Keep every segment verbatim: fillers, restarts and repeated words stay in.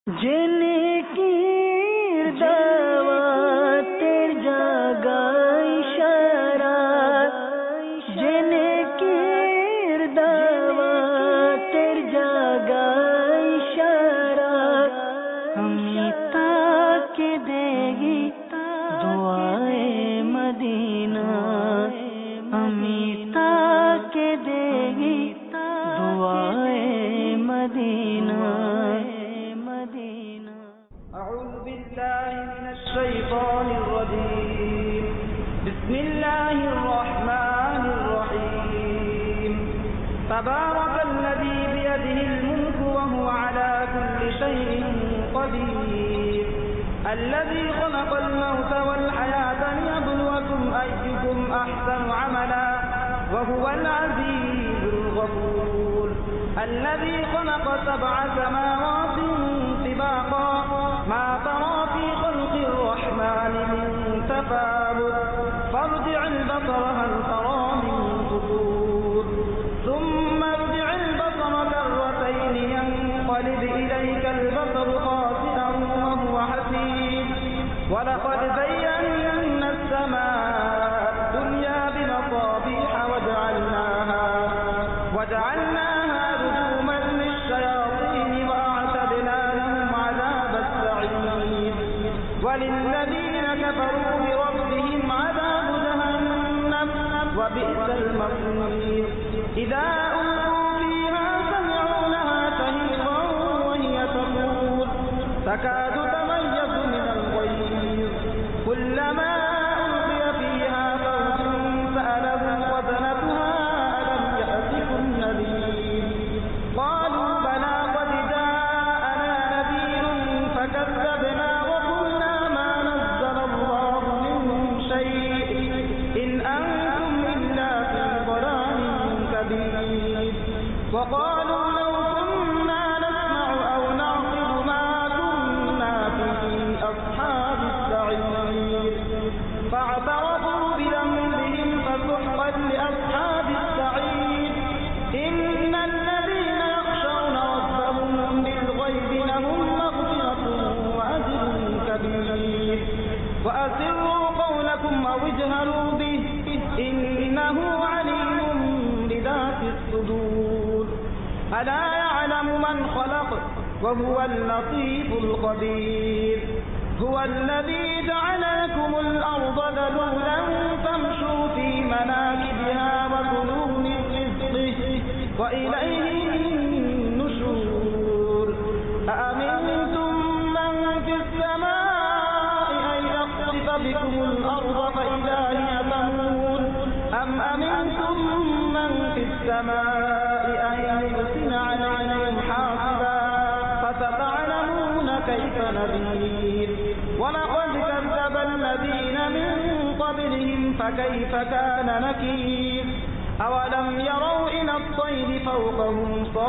जिनकीर दावतेर जागा इशारा, जिनकीर दावतेर जागा इशारा, हमें ताके देगी दुआए मदीना, हमें ताके देगी दुआए मदीना। أعوذ بالله من الشيطان الرجيم. بسم الله الرحمن الرحيم. تبارك الذي بيده الملك وهو على كل شيء قدير. الذي خلق الموت والحياة ليبلوكم أيكم أحسن عملا وهو العزيز الغفور. الذي خلق سبع سماوات طباقا ما ترى في خلق الرحمن من تفاوت فارجع البصر هل ترى من فطور ثم ارجع البصر كرتين ينقلب إليك البصر خاسئا وهو حسير. ولقد زينا السماء الدنيا بمصابيح وجعلناها وجعلناها رجوما للشياطين وأعتدنا لهم عذاب السعير. وللذين كفروا بربهم عذاب جهنم وبئس المصير. إذا ألقوا فيها سمعوا لها شهيقا وهي تفور تكاد تميز من الغيظ كلما ألقي فيها فوج سألهم خزنتها ألم يأتكم نذير قالوا بلى قد جاءنا نذير فكذبنا وقلنا ما نزل الله من شيء إن أنتم إلا في ضلال كبير. وقالوا لو كنا نسمع أو نعقل ما كنا في أصحاب السعير. فاعترفوا بذنبهم فسحقا لأصحاب السعير. إن الذين يخشون ربهم بالغيب لهم مغفرة وأجر كبير. وأسروا قولكم أو اجهروا به إنه عليم بذات الصدور. ألا يعلم من خلق وهو اللطيف الخبير. هو الذي جعل لكم الأرض ذلولا فامشوا في مناكبها وكلوا من رزقه وإليه النشور. أأمنتم من في السماء أن يخسف بكم الأرض فإذا هي تمور أم أمنتم من في السماء أن يرسل عليهم حاصبا فستعلمون كيف نذير. ولقد كذب الذين من قبلهم فكيف كان نكير. أولم يروا إلى الطير فوقهم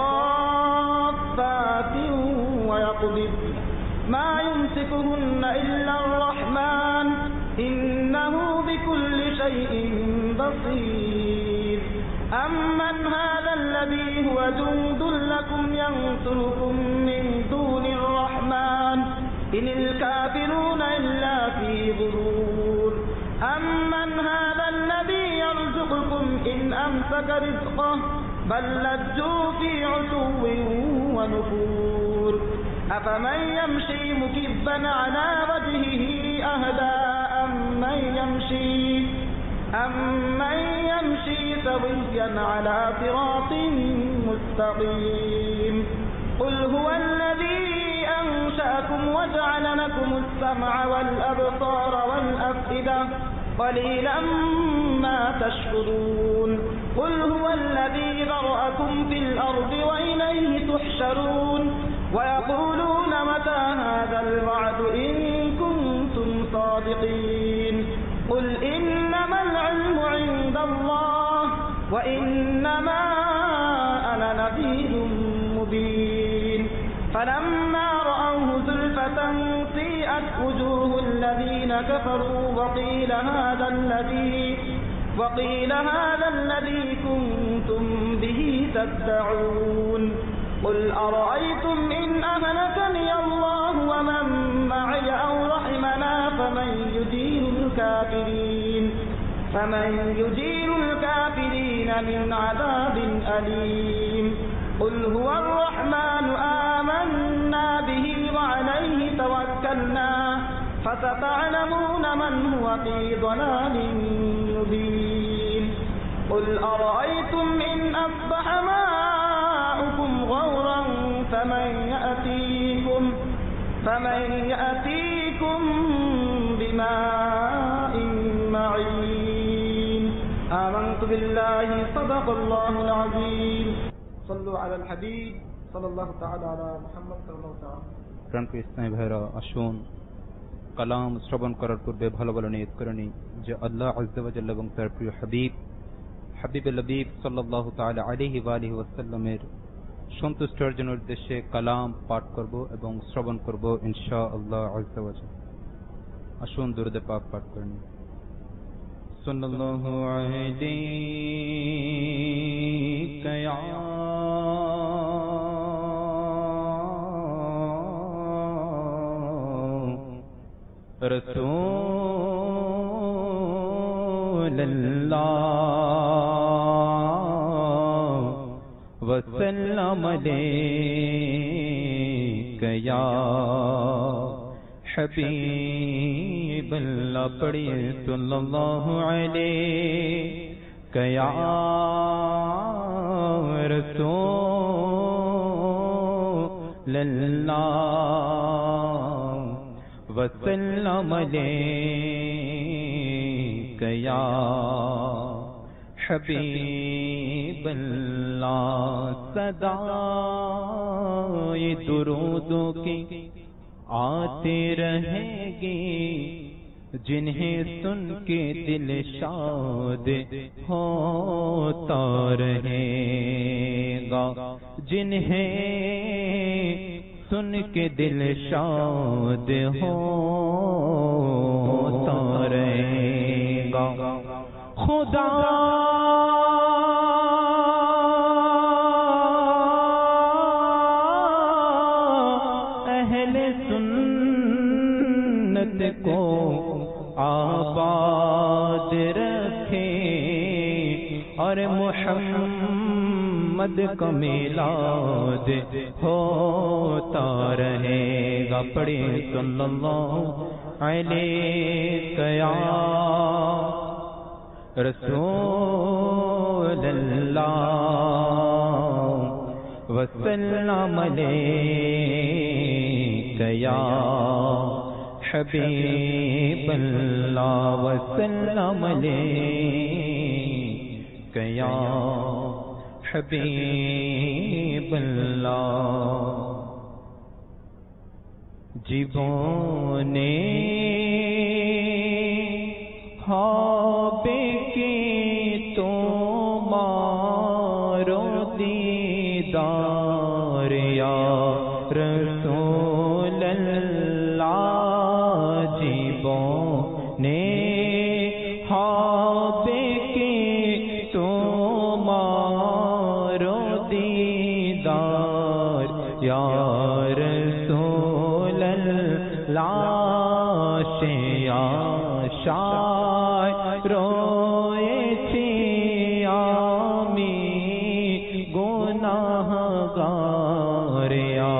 صافات ويقبض ما يمسكهن إلا الرحمن إنه بكل شيء بصير. أمن هذا الذي هو جند لكم ينصركم من دون الرحمن إن الكافرون إلا في غرور. أمن هذا الذي يرزقكم إن أمسك رزقه بل لجوا في عتو ونفور. أفمن يمشي مكبا على وجهه أهدى أمن يمشي أمن يمشي سويا على صراط مستقيم. قل هو الذي أنشأكم وجعل لكم السمع والأبصار والأفئدة قليلا ما تشكرون. قل هو الذي ذرأكم في الأرض وإليه تحشرون. ويقولون متى هذا الوعد إن كنتم صادقين. قل إنما العلم عند الله وإنما أنا نذير مبين. فلما رأوه زلفة سيئت وجوه الذين كفروا وقيل هذا الذي وقيل هذا الذي كنتم به تدعون. قل أرأيتم إن أهلكني الله فمن يجير الكافرين من عذاب أليم قل هو الرحمن آمنا به وعليه توكلنا فستعلمون من هو في ضلال مبين قل أرأيتم إن أصبح ماؤكم غورا فمن يأتيكم فمن يأتيكم بماء معين آمنت بالله صدق الله العظيم صلوا على الحبيب صلى الله تعالى على محمد صلى الله تعالى প্রাণপ্রিয় ইসলামী ভাইরা, আসুন কালাম শ্রবণ করার পূর্বে ভালো ভালো নিয়ত করে নিই যে আল্লাহ আযজা ওয়া জাল্লা এবং তার প্রিয় হাবিব হাবিবে লবিব সাল্লাল্লাহু তাআলা আলাইহি ওয়া আলিহি ওয়াসাল্লামের সন্তুষ্টি অর্জনের উদ্দেশ্যে কালাম পাঠ করব এবং শ্রবণ করব ইনশাআল্লাহ আযজা ওয়া জাল্লা। আসুন দুরূদ পাক পাঠ করে নিই। সাল্লাল্লাহু আলাইকা ইয়া رسول اللہ وسلم علیک یا حبیب اللہ، پڑھیے صلی اللہ علیک یا رسول اللہ وسلم علیک یا حبیب اللہ۔ صدائے درودوں کی آتی رہے گی، جنہیں سن کے دل شاد ہوتا رہے گا، جنہیں سن کے دل شاد ہوتا رہے گا۔ خدا اہل سنت کو آباد رکھے اور محمد کا میلاد ہوتا رہے گا۔ پڑھے صلی اللہ علیہ یا رسول اللہ وسلم علیک یا حبیب اللہ وسلم علیک یا حبیب اللہ۔ جیبوں نے خواب کی تو مارو دیدار یا رسول اللہ، جیبوں نے خواب کی تو مارو دیدار یا رسول اللہ، شیا شاہ روئے چی آمی گناہ گار یا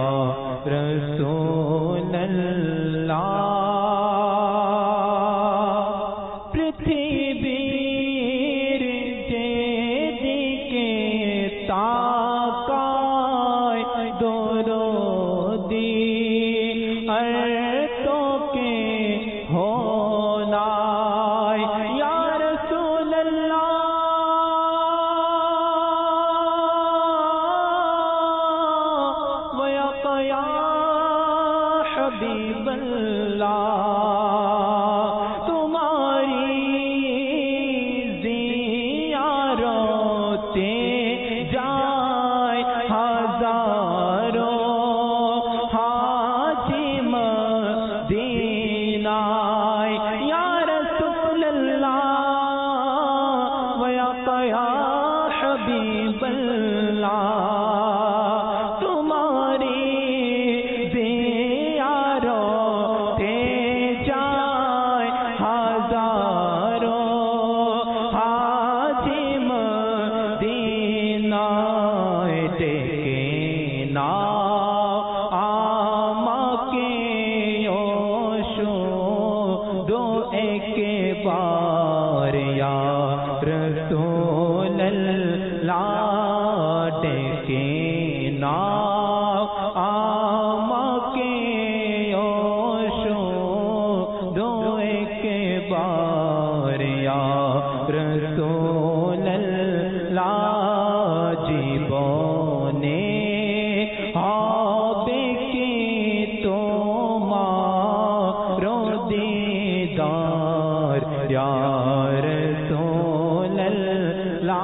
رسول اللہ۔ پرتھویر جیدی کے تاکائے دورو دی ارتوں کے ہونا یا رسول اللہ، وَيَا یا حبیب اللہ، تمہاری زیارتیں جائے ہزاروں حاجی مدینہ یا رسول اللہ، وَيَا یا حبیب اللہ، تمہاری زیارتیں جائے کے بار یا رسول اللہ ڈیکے نا آما کے اوشو دو ایک بار یا رسول اللہ جیبونے آب کی تو مارو دیدار یا رسول اللہ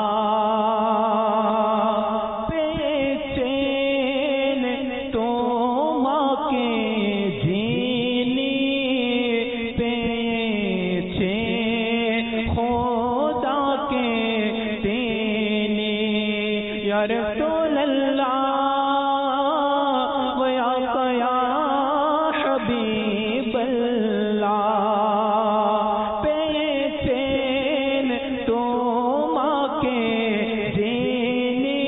پیچین تو ماں کے جینی پیچھے خدا کے تینی یا رسول اللہ ویا یا حبیب اللہ پیچین تو ماں کے جینی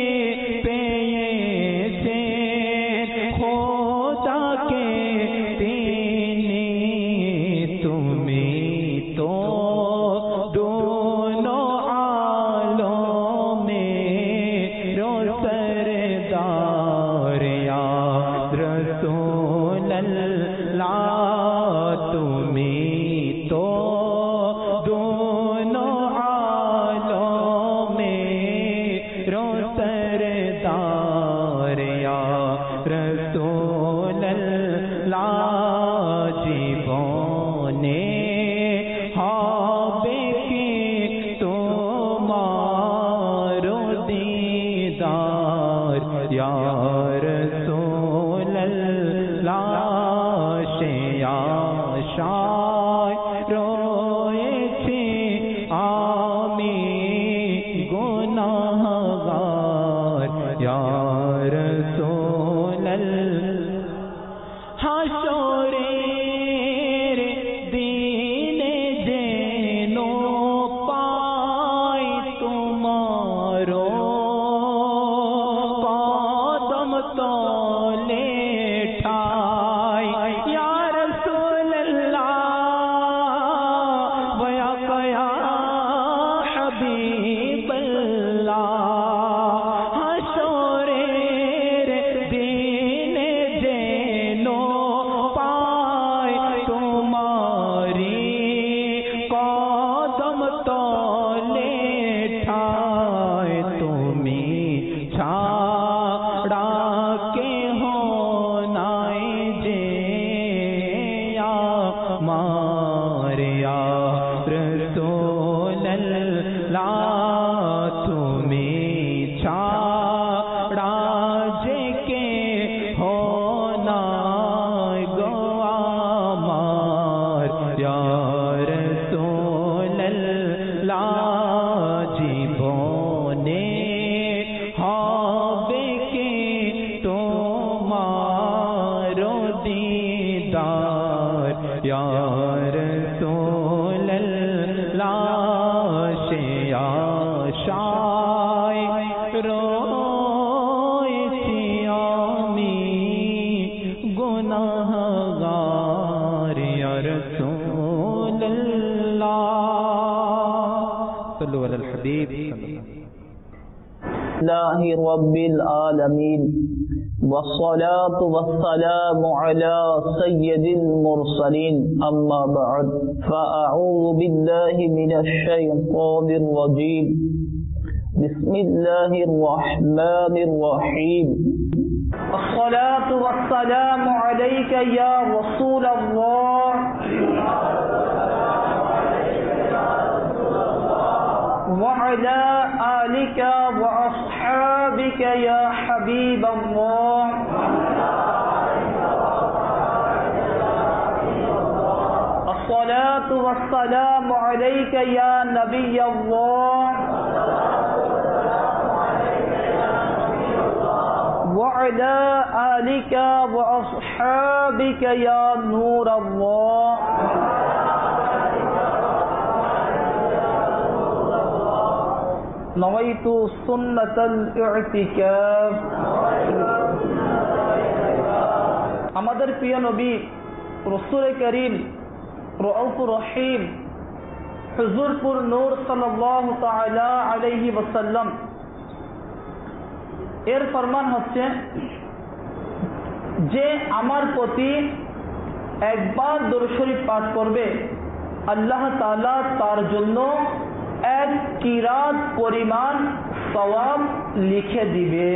پیچین خدا کے تینی تمہیں تو دونوں عالم میں رو سردار یا رسول اللہ تمہیں تو دونوں عالم میں رو سردار یا رسول اللہ جیبونے ہابے کی تمہارو دیدار یا رسول اللہ شیا شای روئے تھی آمی گناہگار یا رسول اللہ حشورے دین جینو پائی تمہارو قدم تو لیٹھائی یا رسول اللہ ویا یا حبیب اللہ حشورے دین جینو پائی تمہاری قدم تو لیٹھائے تمہیں چھاڑا کے ہونائے جے یا ماریا رسول اللہ تمہیں چھاڑا جے کے ہونا گوا مار یا رسول اللہ جیبونے ہابے کے تمہارو دیدار یا رسول اللہ شیا شای روئے تھی آمی گناہگار یا رسول اللہ صلو علی الحبیب صلی اللہ اللہ رب العالمین والصلاة والسلام على سید المرسلین اما بعد فاعوذ باللہ من الشیطان الرجیم بسم اللہ الرحمن الرحیم الصلاة والسلام علیک یا رسول اللہ وعلى آلك وأصحابك يا حبيب الله الصلاة والسلام عليك يا نبي الله وعلى آلك وأصحابك يا نور الله نویت سنت الاعتکاف আমাদের প্রিয় নবী রাসূল করিম রউফুর রহিম হুজুরপুর নূর সাল্লাল্লাহু তাআলা আলাইহি ওয়াসাল্লাম এর ফরমান হচ্ছে যে আমার প্রতি একবার দরুদ শরীফ পাঠ করবে আল্লাহ তাআলা তার জন্য এক কিরাত পরিমাণ সওয়াব লিখে দিবে।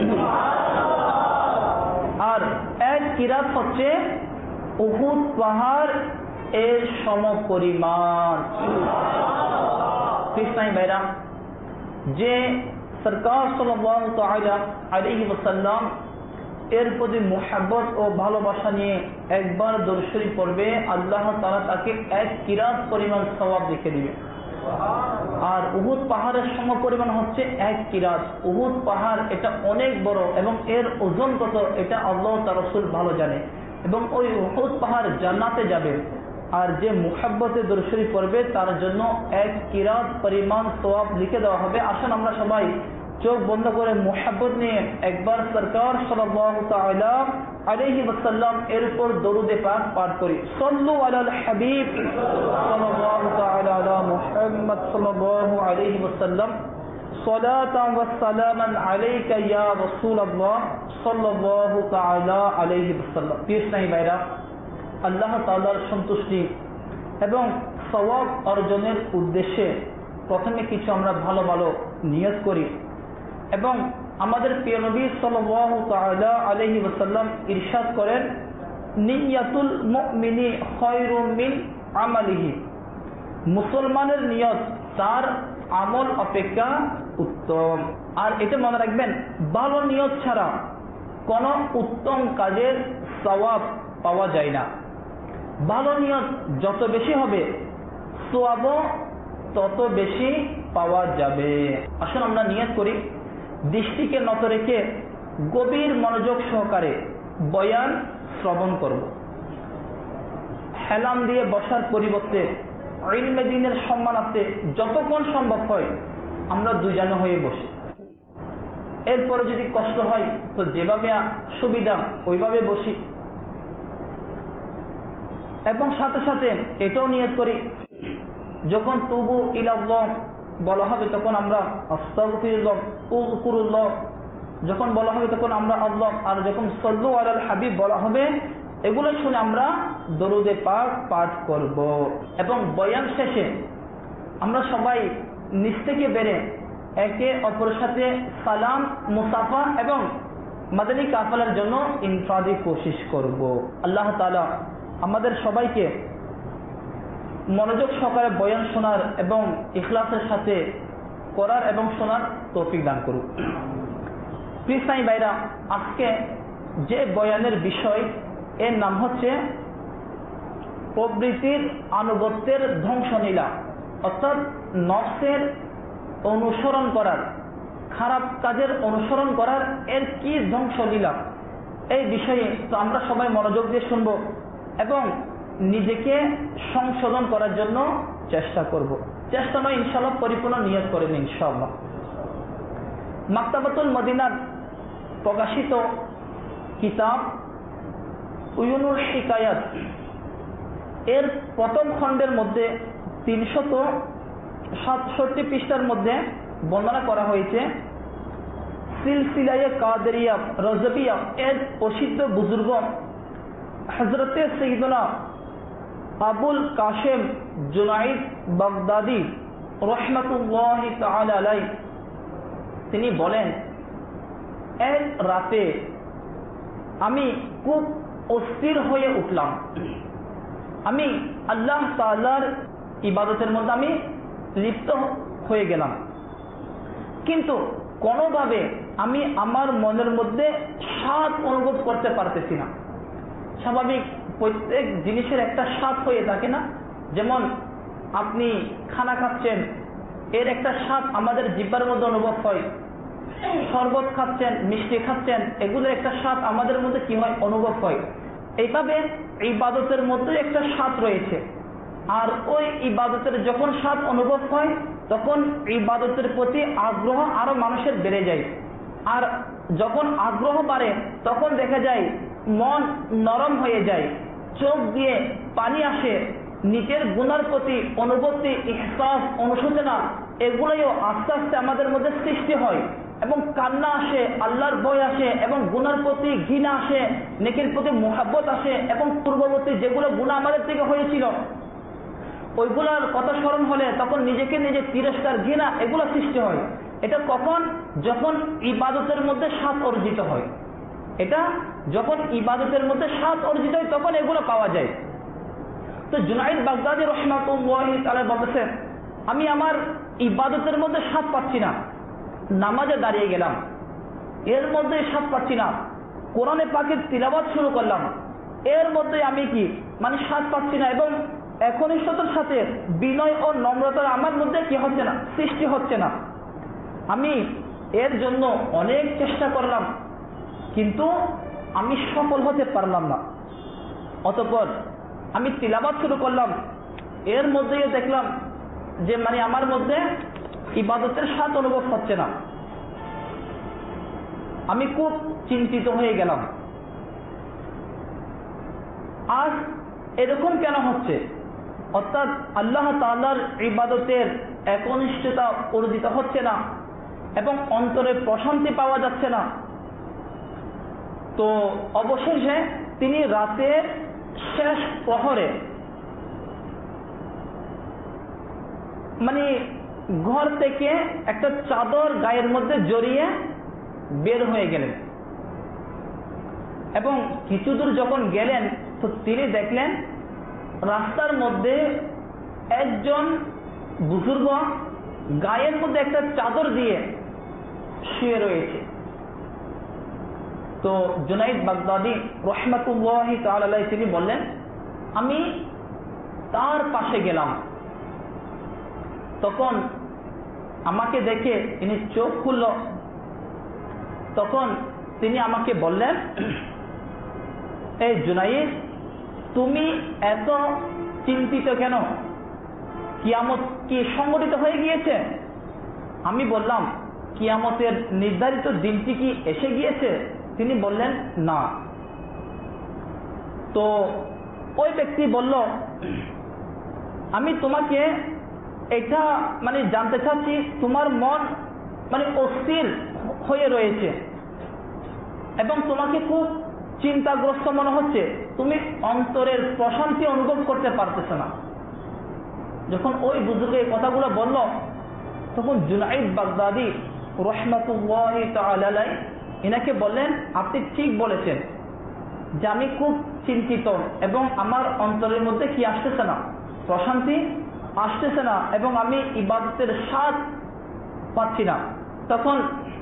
আর এক কিরাত হচ্ছে উহুদ পাহাড় এর সমপরিমাণ। কৃষ্ণাই ভাইরা, যে সরকার সাল্লাল্লাহু তাআলা আলাইহি ওয়াসাল্লাম এর প্রতি মুহাব্বত ও ভালোবাসা নিয়ে একবার দরুদ শরীফ পড়বে আল্লাহ তাআলা তাকে এক কিরাত পরিমাণ সওয়াব লিখে দিবে। আর উহুদ পাহাড়ের সমপরিমাণ হচ্ছে এক কিরাত। উহুদ পাহাড় এটা অনেক বড় এবং এর ওজন কত এটা আল্লাহ তার রাসূল ভালো জানে, এবং ওই উহুদ পাহাড় জান্নাতে যাবে। আর যে মুহাব্বতে দরুদ শরীফ পড়বে তার জন্য এক কিরাত পরিমাণ সওয়াব লিখে দেওয়া হবে। আসুন আমরা সবাই চোখ বন্ধ করে মুহাব্বত নিয়ে একবার সরকার সাল্লাল্লাহু তাআলা আলাইহি ওয়াসাল্লাম এর উপর দরুদে পাক পাঠ করি। সাল্লু আলাল হাবিব সাল্লাল্লাহু তাআলা আলা মুহাম্মদ সাল্লাল্লাহু আলাইহি ওয়াসাল্লাম সালাতান ওয়া সালামান আলাইকা ইয়া রাসূলুল্লাহ সাল্লাল্লাহু তাআলা আলাইহি ওয়াসাল্লাম। প্রিয় ভাইরা, আল্লাহ তাআলার সন্তুষ্টি এবং সওয়াব অর্জনের উদ্দেশ্যে প্রথমে কিছু আমরা ভালো ভালো নিয়ত করি, এবং আমাদের প্রিয় নবী সাল্লাল্লাহু তাআলা আলাইহি ওয়াসাল্লাম ইরশাদ করেন, নিয়াতুল মুমিনি খায়রুম মিন আমালিহি। মুসলমানের নিয়ত তার আমল অপেক্ষা উত্তম। আর এটা মনে রাখবেন, ভালো নিয়ত ছাড়া কোনো উত্তম কাজের সওয়াব পাওয়া যায় না। ভালো নিয়ত যত বেশি হবে সওয়াবও তত বেশি পাওয়া যাবে। আসুন আমরা নিয়ত করি, দৃষ্টিকে নত রেখে গভীর মনোযোগ সহকারে বয়ান শ্রবণ করব। হেলাম দিয়ে বসার পরিবর্তে ইলমে দ্বীনের সম্মানার্থে যতক্ষণ সম্ভব হয় আমরা দুজনে হয়ে বসি। এরপরে যদি কষ্ট হয় তো যেভাবে সুবিধা ওইভাবে বসি, এবং সাথে সাথে এটাও নিয়ত করি যখন তুবু ইলাল্লাহ বলা হবে তখন আমরা আস্তাগফিরুল্লাহ, উযকুরুল্লাহ যখন বলা হবে তখন আমরা আল্লাহ, আর যখন সাল্লু আলাল হাবিব বলা হবে এগুলো শুনে আমরা দরুদে পাক পাঠ করব। এবং বয়ান শেষে আমরা সবাই নিচ থেকে বেরে একে অপরের সাথে সালাম, মুসাফা এবং মাদানী কাফেলার জন্য ইনফরাদি কোশিশ করব। আল্লাহ তাআলা আমাদের সবাইকে মনোযোগ সহকারে বয়ান শোনার এবং ইখলাসের সাথে করার এবং শোনার তৌফিক দান করুন। প্রিয় ভাইরা, আজকে যে বয়ানের বিষয় এর নাম হচ্ছে প্রবৃত্তির আনুগত্যের ধ্বংসলীলা, অর্থাৎ নফসের অনুসরণ করার, খারাপ কাজের অনুসরণ করার এর কি ধ্বংসলীলা, এই বিষয়ে তো আমরা সবাই মনোযোগ দিয়ে শুনব এবং নিজেকে সংশোধন করার জন্য চেষ্টা করব। চেষ্টা নয়, ইনশাআল্লাহ পরিপূর্ণ নিয়ত করেন ইনশাআল্লাহ। মাকতাবাতুল মদিনার প্রকাশিত কিতাব উয়ুনুল হিকায়াত এর প্রথম খণ্ডের মধ্যে তিনশত সাতষট্টি পৃষ্ঠার মধ্যে বর্ণনা করা হয়েছে সিলসিলায়ে কাদেরিয়া রজবিয়া এর প্রসিদ্ধ বুজুর্গ হযরতে সাইয়্যিদুনা আবুল কাশেম জুনাইদ বাগদাদি রাহমাতুল্লাহি তাআলা আলাইহি তিনি বলেন, এক রাতে আমি খুব অস্থির হয়ে উঠলাম। আমি আল্লাহ তাআলার ইবাদতের মধ্যে আমি লিপ্ত হয়ে গেলাম, কিন্তু কোনোভাবে আমি আমার মনের মধ্যে স্বাদ অনুভব করতে পারতেছি না। স্বাভাবিক প্রত্যেক জিনিসের একটা স্বাদ হয়ে থাকে না? যেমন আপনি খানা খাচ্ছেন, এর একটা স্বাদ আমাদের জিহ্বার মধ্যে অনুভব হয়। শরবত খাচ্ছেন, মিষ্টি খাচ্ছেন, এগুলোর একটা স্বাদ আমাদের মধ্যে কি হয়, অনুভব হয়। এইভাবে ইবাদতের মধ্যে একটা স্বাদ রয়েছে। আর ওই ইবাদতের যখন স্বাদ অনুভব হয় তখন ইবাদতের প্রতি আগ্রহ আরো মানুষের বেড়ে যায়। আর যখন আগ্রহ বাড়ে তখন দেখা যায় মন নরম হয়ে যায়, চোখ দিয়ে পানি আসে, নিজের গুনার প্রতি অনুভূতি, ইহসাস, অনুশোচনা এগুলোও আস্তে আস্তে আমাদের মধ্যে সৃষ্টি হয় এবং কান্না আসে, আল্লাহর ভয় আসে এবং গুনার প্রতি ঘৃণা আসে, নেকির প্রতি মোহাব্বত আসে এবং পূর্ববর্তী যেগুলো গুনাহ আমাদের থেকে হয়েছিল ওইগুলোর কথা স্মরণ হলে তখন নিজেকে নিজে তিরস্কার, ঘৃণা এগুলো সৃষ্টি হয়। এটা কখন? যখন ইবাদতের মধ্যে স্বাদ অর্জিত হয়। এটা যখন ইবাদতের মধ্যে স্বাদ অর্জিত হয় তখন এগুলো পাওয়া যায়। তো জুনাইদ বাগদাদী রাহমাতুল্লাহি তাআলা বলেছেন, আমি আমার ইবাদতের মধ্যে স্বাদ পাচ্ছি না, নামাজে দাঁড়িয়ে গেলাম, এর মধ্যে স্বাদ পাচ্ছি না, কোরআনে পাকের তিলাওয়াত শুরু করলাম, এর মধ্যে আমি কি মানে স্বাদ পাচ্ছি না এবং একনিষ্ঠতার সাথে বিনয় ও নম্রতার আমার মধ্যে কি হচ্ছে না, সৃষ্টি হচ্ছে না। আমি এর জন্য অনেক চেষ্টা করলাম কিন্তু আমি সফল হতে পারলাম না। অতঃপর আমি তিলাওয়াত শুরু করলাম, এর মধ্যেই দেখলাম যে মানে আমার মধ্যে ইবাদতের স্বাদ অনুভব হচ্ছে না। আমি খুব চিন্তিত হয়ে গেলাম, আজ এরকম কেন হচ্ছে? অর্থাৎ আল্লাহ তাআলার ইবাদতের একনিষ্ঠতা অর্জিত হচ্ছে না এবং অন্তরে প্রশান্তি পাওয়া যাচ্ছে না। তো অবশেষে তিনি রাতের শেষ প্রহরে মানে ঘর থেকে একটা চাদর গায়ের মধ্যে জড়িয়ে বের হয়ে গেলেন এবং কিছু দূর যখন গেলেন তো তিনি দেখলেন রাস্তার মধ্যে একজন বুজুর্গ গায়ের মধ্যে একটা চাদর দিয়ে শুয়ে রয়েছে। তো জুনাইদ বাগদাদী রাহমাতুল্লাহি তাআলা আলাইহি তিনি বললেন, আমি তার পাশে গেলাম। তখন আমাকে দেখে তিনি চোখ খুলল। তখন তিনি আমাকে বললেন, এই জুনাইদ, তুমি এত চিন্তিত কেন? কিয়ামত কি সংঘটিত হয়ে গিয়েছে? আমি বললাম, কিয়ামতের নির্ধারিত দিনটি কি এসে গিয়েছে? তিনি বললেন, না। তো ওই ব্যক্তি বলল, আমি তোমাকে এটা মানে জানতে চাচ্ছি, তোমার মন মানে অস্থির হয়ে রয়েছে এবং তোমাকে খুব চিন্তাগ্রস্ত মনে হচ্ছে, তুমি অন্তরের প্রশান্তি অনুভব করতে পারতেছ না। যখন ওই বুজুর্গ এই কথাগুলো বলল তখন জুনাইদ বাগদাদী রাহমাতুল্লাহি তাআলা আলাইহি ইনাকে বললেন, আপনি ঠিক বলেছেন যে আমি খুব চিন্তিত এবং আমার অন্তরের মধ্যে কি আসতেছে না, প্রশান্তি আসতেছে না এবং আমি ইবাদতের স্বাদ পাচ্ছি না। তখন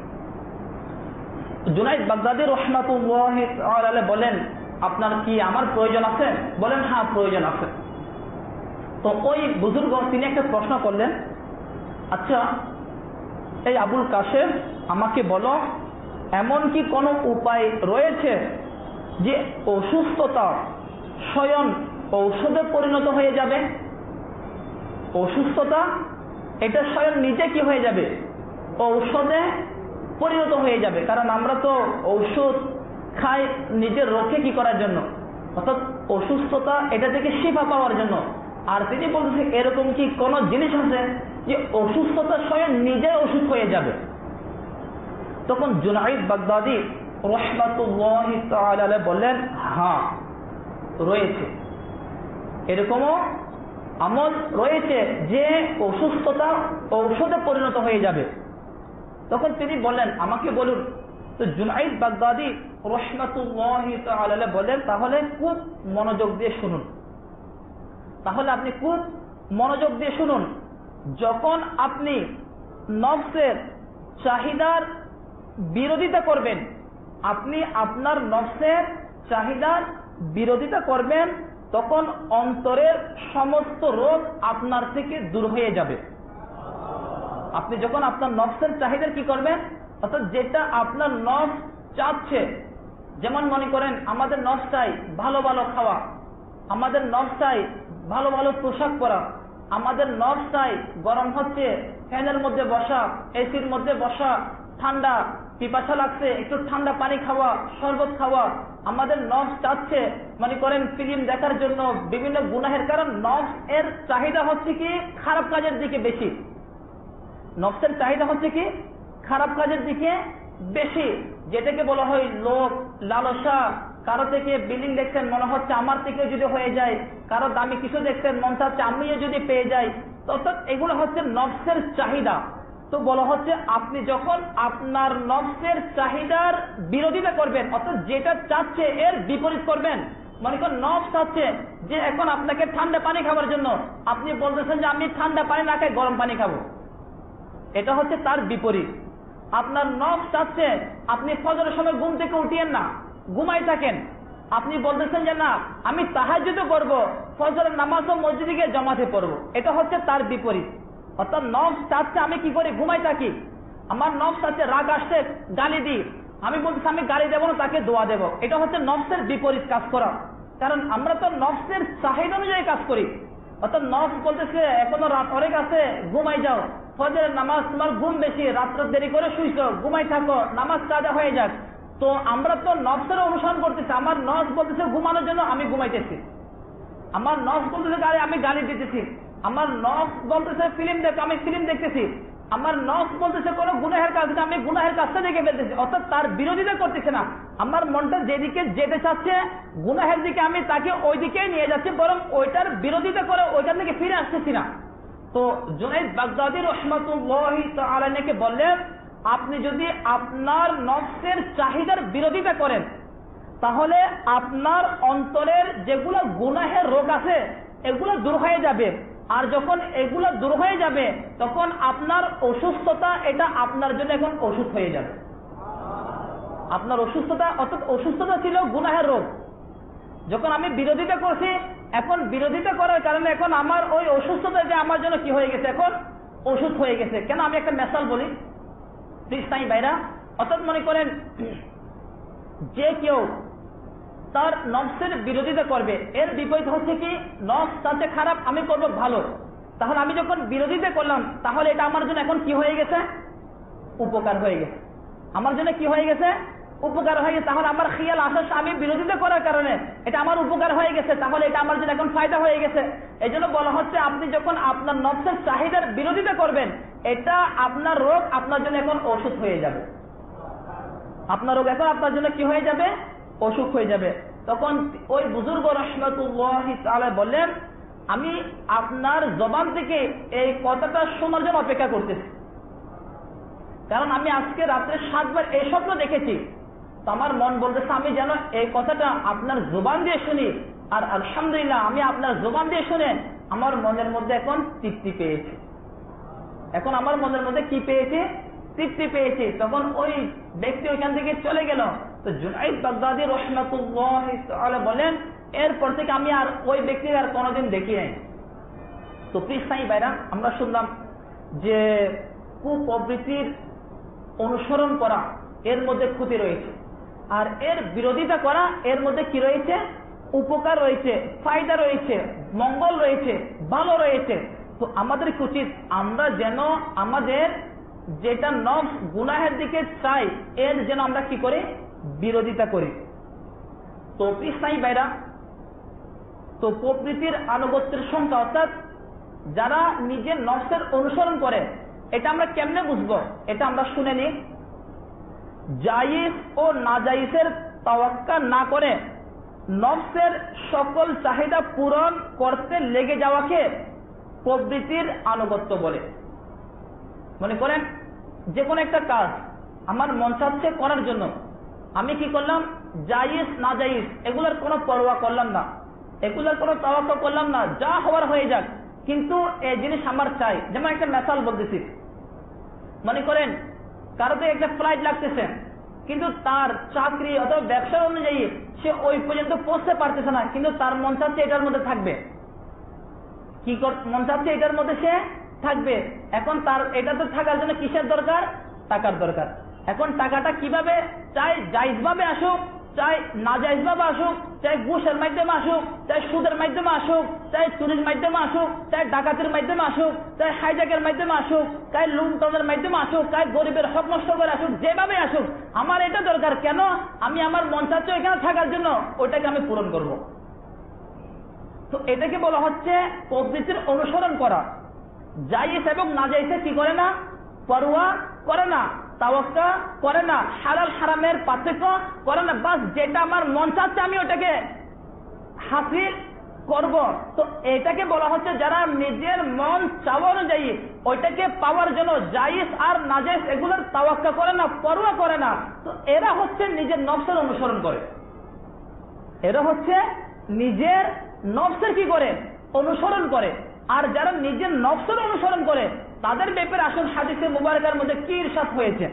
জুনাইদ বাগদাদী রাহমাতুল্লাহি তাআলা আলাইহি বলেন, আপনার কি আমার প্রয়োজন আছে? বলেন, হ্যাঁ প্রয়োজন আছে। তো ওই বুজুর্গ তিনি একটা প্রশ্ন করলেন, আচ্ছা এই আবুল কাশেম, আমাকে বলো, এমন কি কোনো উপায় রয়েছে যে অসুস্থতা স্বয়ং ঔষধে পরিণত হয়ে যাবে? অসুস্থতা এটা স্বয়ং নিজে কি হয়ে যাবে, ঔষধে পরিণত হয়ে যাবে। কারণ আমরা তো ঔষধ খাই নিজের রোগকে কি করার জন্য, অর্থাৎ অসুস্থতা এটা থেকে শিফা পাওয়ার জন্য। আর তিনি বলছেন, এরকম কি কোনো জিনিস আছে যে অসুস্থতা স্বয়ং নিজে ওষুধ হয়ে যাবে? তখন জুনাইদ বাগদাদী রাহমাতুল্লাহি তাআলা আলাইহি বললেন, হ্যাঁ রয়েছে, এরকমও আমল রয়েছে যে অসুস্থতা ঔষধে পরিণত হয়ে যাবে। তখন তিনি বললেন, আমাকে বলুন। তো জুনাইদ বাগদাদী রাহমাতুল্লাহি তাআলা আলাইহি বললেন, তাহলে খুব মনোযোগ দিয়ে শুনুন, তাহলে আপনি খুব মনোযোগ দিয়ে শুনুন। যখন আপনি নফসের চাহিদার বিরোধিতা করবেন, আপনি আপনার নফসের চাহিদার বিরোধিতা করবেন, তখন অন্তরের সমস্ত রোগ আপনার থেকে দূর হয়ে যাবে। আপনি যখন আপনার নফসের চাহিদার কি করবেন, অর্থাৎ যেটা আপনার নফস চাচ্ছে, যেমন মনে করেন আমাদের নফস চাই ভালো ভালো খাওয়া, আমাদের নফস চাই ভালো ভালো পোশাক পরা, আমাদের নফস চাই গরম হচ্ছে ফ্যানের মধ্যে বসা, এসির মধ্যে বসা, ঠান্ডা পিপাসা লাগছে, একটু ঠান্ডা পানি খাওয়া, শরবত খাওয়া, আমাদের নফস চাচ্ছে মনে করেন ফিল্ম দেখার জন্য বিভিন্ন গুনাহের, কারণ নফস এর চাহিদা হচ্ছে কি খারাপ কাজের দিকে বেশি। নফসের চাহিদা হচ্ছে কি খারাপ কাজের দিকে বেশি, যেটাকে বলা হয় লোভ, লালসা। কারো থেকে বিল্ডিং দেখছেন মনে হচ্ছে আমার থেকে যদি হয়ে যায়, কারো দামি কিছু দেখছেন মন চাচ্ছে আমিও যদি পেয়ে যাই, অর্থাৎ এগুলো হচ্ছে নফসের চাহিদা। তো বলা হচ্ছে আপনি যখন আপনার নফসের চাহিদার বিরোধিতা করবেন, অর্থাৎ যেটা চাচ্ছে এর বিপরীত করবেন। মনে করেন নফস চাচ্ছে যে এখন আপনাকে ঠান্ডা পানি খাওয়ার জন্য, আপনি বলতেছেন যে আমি ঠান্ডা পানি না খাই গরম পানি খাবো, এটা হচ্ছে তার বিপরীত। আপনার নফস চাচ্ছে আপনি ফজরের সময় ঘুম থেকে উঠিয়েন না, ঘুমাই থাকেন, আপনি বলতেছেন যে না আমি তাহাজ্জুদ করব, ফজরের নামাজ ও মসজিদে গিয়ে জামাতে পড়বো, এটা হচ্ছে তার বিপরীত। অর্থাৎ নফস চাচ্ছে আমি কি করি ঘুমাই থাকি, আমার নফস চাচ্ছে রাগ আসছে গালি দিই, আমি বলতেছি আমি গালি দেবো না তাকে দোয়া দেবো, এটা হচ্ছে নফসের বিপরীত কাজ করা। কারণ আমরা তো নফসের চাহিদা অনুযায়ী কাজ করি। অর্থাৎ নফস বলতেছে এখনো রাত অনেক আছে ঘুমাই যাও, ফজরের নামাজ তোমার ঘুম বেশি, রাত্রে দেরি করে শুইছো, ঘুমাই থাকো, নামাজ কাজা হয়ে যাক। তো আমরা তো নফসের অনুসরণ করতেছি, আমার নফস বলতেছে ঘুমানোর জন্য আমি ঘুমাইতেছি, আমার নফস বলতেছে গালি আমি গালি দিতেছি, আমার নফস বলতেছে ফিল্ম দেখ আমি ফিল্ম দেখতেছি, আমার নফস বলতেছে কোন গুনাহের কাজ আমি গুনাহের কাজটা দেখে ফেলতেছি। অর্থাৎ তার বিরোধিতা করতেছে না, আমার মনটা যেদিকে যেতে চাচ্ছে গুনাহের দিকে আমি তাকে ওই দিকেই নিয়ে যাচ্ছি, বরং ওইটার বিরোধিতা করে ওইটার দিকে ফিরে আসতেছি না। তো জুনাইদ বাগদাদী রাহমাতুল্লাহি তাআলা আলাইহি বললেন আপনি যদি আপনার নফসের চাহিদার বিরোধিতা করেন তাহলে আপনার অন্তরের যেগুলো গুনাহের রোগ আছে এগুলো দূর হয়ে যাবে, আর যখন এগুলো দূর হয়ে যাবে তখন আপনার অসুস্থতা এটা আপনার জন্য এখন ওষুধ হয়ে যাবে। আপনার অসুস্থতা অর্থাৎ অসুস্থতা ছিল গুনাহের রোগ, যখন আমি বিরোধিতা করছি এখন বিরোধিতা করার কারণে এখন আমার ওই অসুস্থতা যে আমার জন্য কি হয়ে গেছে এখন ওষুধ হয়ে গেছে। কেন আমি একটা মেসাল বলি প্লিজ ভাইরা, অর্থাৎ মনে করেন যে কেউ তার নফসের বিরোধিতা করবে এর বিপরীত হচ্ছে কি নফস তাতে খারাপ আমি করবো ভালো, তাহলে আমি যখন বিরোধিতা করলাম তাহলে এটা আমার জন্য এখন কি হয়ে গেছে উপকার হয়ে গেছে, আমার জন্য কি হয়ে গেছে উপকার হয়ে গেছে। তাহলে আমার খেয়াল আসার আমি বিরোধিতা করার কারণে এটা আমার উপকার হয়ে গেছে, তাহলে এটা আমার জন্য এখন ফায়দা হয়ে গেছে। এই জন্য বলা হচ্ছে আপনি যখন আপনার নফসের চাহিদার বিরোধিতা করবেন এটা আপনার রোগ আপনার জন্য এখন ওষুধ হয়ে যাবে, আপনার রোগ এখন আপনার জন্য কি হয়ে যাবে অসুখ হয়ে যাবে। তখন ওই বুজুর্গ রাহমাতুল্লাহি তাআলা বললেন আমি আপনার জবান থেকে এই কথাটা শোনার জন্য অপেক্ষা করতেছি, কারণ আমি আজকে রাত্রে সাতবার এই স্বপ্ন দেখেছি, তো আমার মন বলতেছে আমি যেন এই কথাটা আপনার জবান দিয়ে শুনি, আর আলহামদুলিল্লাহ আমি আপনার জবান দিয়ে শুনে আমার মনের মধ্যে এখন তৃপ্তি পেয়েছি, এখন আমার মনের মধ্যে কি পেয়েছি তৃপ্তি পেয়েছি। তখন ওই ব্যক্তি ওইখান থেকে চলে গেল। তো জুনাইদ বাগদাদী রাহমাতুল্লাহি তাআলা বলেন এরপর থেকে আমি আর ওই ব্যক্তিকে আর কোনোদিন দেখি নাই। তো প্লিজ সাই ভাইরা আমরা শুনলাম যে কুপ্রবৃত্তির অনুসরণ করা এর মধ্যে ক্ষতি রয়েছে, আর এর বিরোধিতা করা এর মধ্যে কি রয়েছে উপকার রয়েছে, ফায়দা রয়েছে, মঙ্গল রয়েছে, ভালো রয়েছে। তো আমাদের উচিত আমরা যেন আমাদের যেটা নফস গুনাহের দিকে চাই এর যেন আমরা কি করি বিরোধিতা করি। তো ইসলামী ভাইরা, তো প্রকৃতির আনুগত্যের সংখ্যা অর্থাৎ যারা নিজের নফসের অনুসরণ করে এটা আমরা কেমনে বুঝবো এটা আমরা শুনে নিই। জায়েজ ও নাজায়েজের তাওয়াক্কা না করে নফসের সকল চাহিদা পূরণ করতে লেগে যাওয়াকে প্রবৃত্তির আনুগত্য বলে। মনে করেন যে কোনো একটা কাজ আমার মন চাচ্ছে করার জন্য, আমি কি করলাম জায়েজ নাজায়েজ এগুলোর কোনো পরোয়া করলাম না, এগুলোর কোনো তাওয়াক্কা করলাম না, যা হওয়ার হয়ে যাক, কিন্তু এই জিনিস আমার চাই। যেমন একটা মেসাল বলতেছি, মনে করেন কারোতে একটা ফ্লাইট লাগতেছে কিন্তু তার চাকরি অথবা ব্যবসা অনুযায়ী সে ওই পর্যন্ত পৌঁছতে পারতেছে না, কিন্তু তার মন চাচ্ছে এটার মধ্যে থাকবে, কি মন চাচ্ছে এটার মধ্যে সে থাকবে। এখন তার এটাতে থাকার জন্য কিসের দরকার টাকার দরকার। এখন টাকাটা কিভাবে চাই জায়েজ ভাবে আসুক চাই নাজায়েজ ভাবে আসুক, চাই ঘুষের মাধ্যমে আসুক, চাই সুদের মাধ্যমে আসুক, চাই চুরির মাধ্যমে আসুক, চাই ডাকাতির মাধ্যমে আসুক, চাই হাইজ্যাকের মাধ্যমে আসুক, চাই লুণ্ঠনের মাধ্যমে আসুক, চাই গরিবের হক নষ্ট করে আসুক, যেভাবে আসুক আমার এটা দরকার। কেন? আমি আমার মন চাচ্ছে এখানে থাকার জন্য, ওইটাকে আমি পূরণ করব। তো এটাকে বলা হচ্ছে পদ্ধতির অনুসরণ করা। জায়েজ এবং নাজায়েজে কি করে না? পরোয়া করে না, তাওয়াক্কা করে না, হালাল হারামের পার্থক্য করে না। বাস যেটা আমার মন চাচ্ছে আমি ওটাকে হাসিল করব। তো এটাকে বলা হচ্ছে যারা নিজের মন চাওয়া অনুযায়ী ওইটাকে পাওয়ার জন্য জায়েজ আর নাজায়েজ এগুলোর তাওয়াক্কা করে না, পরোয়া করে না, তো এরা হচ্ছে নিজের নফসের অনুসরণ করে। এরা হচ্ছে নিজের নফসের কি করে? অনুসরণ করে। আর যারা নিজের নফসের অনুসরণ করে তাদের ব্যাপারে আসুন হাদিসে মুবারকার মধ্যে কি ইরশাদ হয়েছে।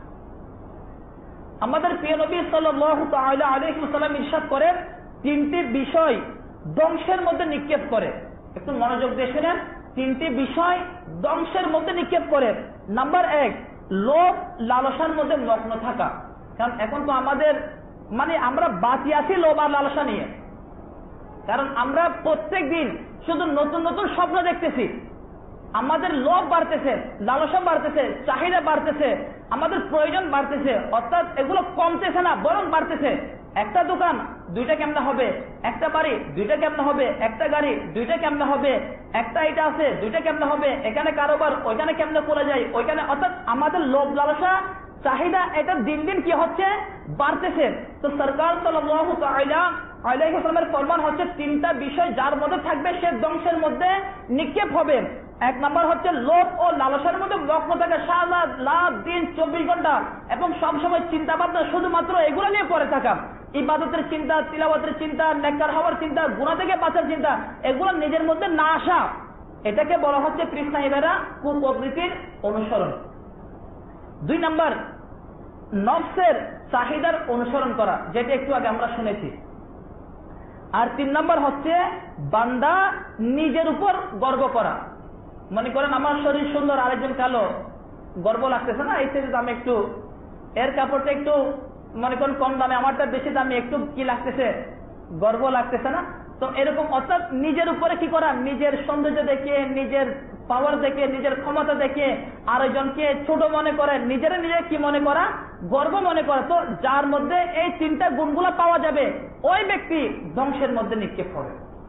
আমাদের প্রিয় নবী সাল্লাল্লাহু তাআলা আলাইহি ওয়াসাল্লাম ইরশাদ করেন, তিনটি বিষয় ধ্বংসের মধ্যে নিক্ষেপ করে। একটু মনোযোগ দিয়ে শুনেন, তিনটি বিষয় ধ্বংসের মধ্যে নিক্ষেপ করে। নাম্বার এক, লোভ লালসার মধ্যে মগ্ন থাকা। কারণ এখন তো আমাদের মানে আমরা বাঁচি আছি লোভ আর লালসা নিয়ে। কারণ আমরা প্রত্যেক দিন শুধু নতুন নতুন স্বপ্ন দেখতেছি, আমাদের লোভ বাড়তেছে, লালসা বাড়তেছে, চাহিদা বাড়তেছে, আমাদের প্রয়োজন বাড়তেছে, অর্থাৎ এগুলো কমতেছে না বরং বাড়তেছে। একটা দোকান দুইটা কেমনে হবে, একটা বাড়ি দুইটা কেমনে হবে, একটা গাড়ি দুইটা কেমনে হবে, একটা এটা আছে দুইটা কেমনে হবে, এখানে কারোবার ওইখানে কেমনে চলে যায় ওইখানে, অর্থাৎ আমাদের লোভ লালসা চাহিদা এটা দিন দিন কি হচ্ছে? বাড়তেছে। তো সরকার সাল্লাল্লাহু তাআলা আলাইহি ওয়াসাল্লামের ফরমান হচ্ছে তিনটা বিষয় যার মধ্যে থাকবে সে ধ্বংসের মধ্যে নিক্ষেপ হবে। এক নম্বর হচ্ছে লোভ ও লালসার মধ্যে মগ্ন থাকা, সারা রাত দিন চব্বিশ ঘন্টা এবং সবসময় চিন্তা ভাবনা শুধুমাত্র এগুলো নিয়ে পড়ে থাকা। ইবাদতের চিন্তা, তিলাওয়াতের চিন্তা, নেককার হওয়ার চিন্তা, গুনাহ থেকে বাঁচার চিন্তা, এগুলো নিজের মধ্যে না আসা, এটাকে বলা হচ্ছে পীর সাহেবেরা কুপ্রবৃত্তির অনুসরণ। দুই নাম্বার, নফসের চাহিদার অনুসরণ করা, যেটা একটু আগে আমরা শুনেছি। আর তিন নম্বর হচ্ছে বান্দা নিজের উপর গর্ব করা। মনে করেন আমার শরীর সুন্দর, আরেকজন কালো, গর্ব লাগতেছে না এই থেকে দামে একটু, এর কাপড়টা একটু মনে করেন কম দামে, আমারটা বেশি দামে, একটু কি লাগতেছে? গর্ব লাগতেছে না? তো এরকম অর্থাৎ নিজের উপরে কি করা? নিজের সৌন্দর্য দেখে, নিজের পাওয়ার দেখে, নিজের ক্ষমতা দেখে আরেকজনকে ছোট মনে করে, নিজের নিজে কি মনে করা? গর্ব মনে করা। তো যার মধ্যে এই তিনটা গুণগুলো পাওয়া যাবে ওই ব্যক্তি ধ্বংসের মধ্যে নিক্ষেপ হবে।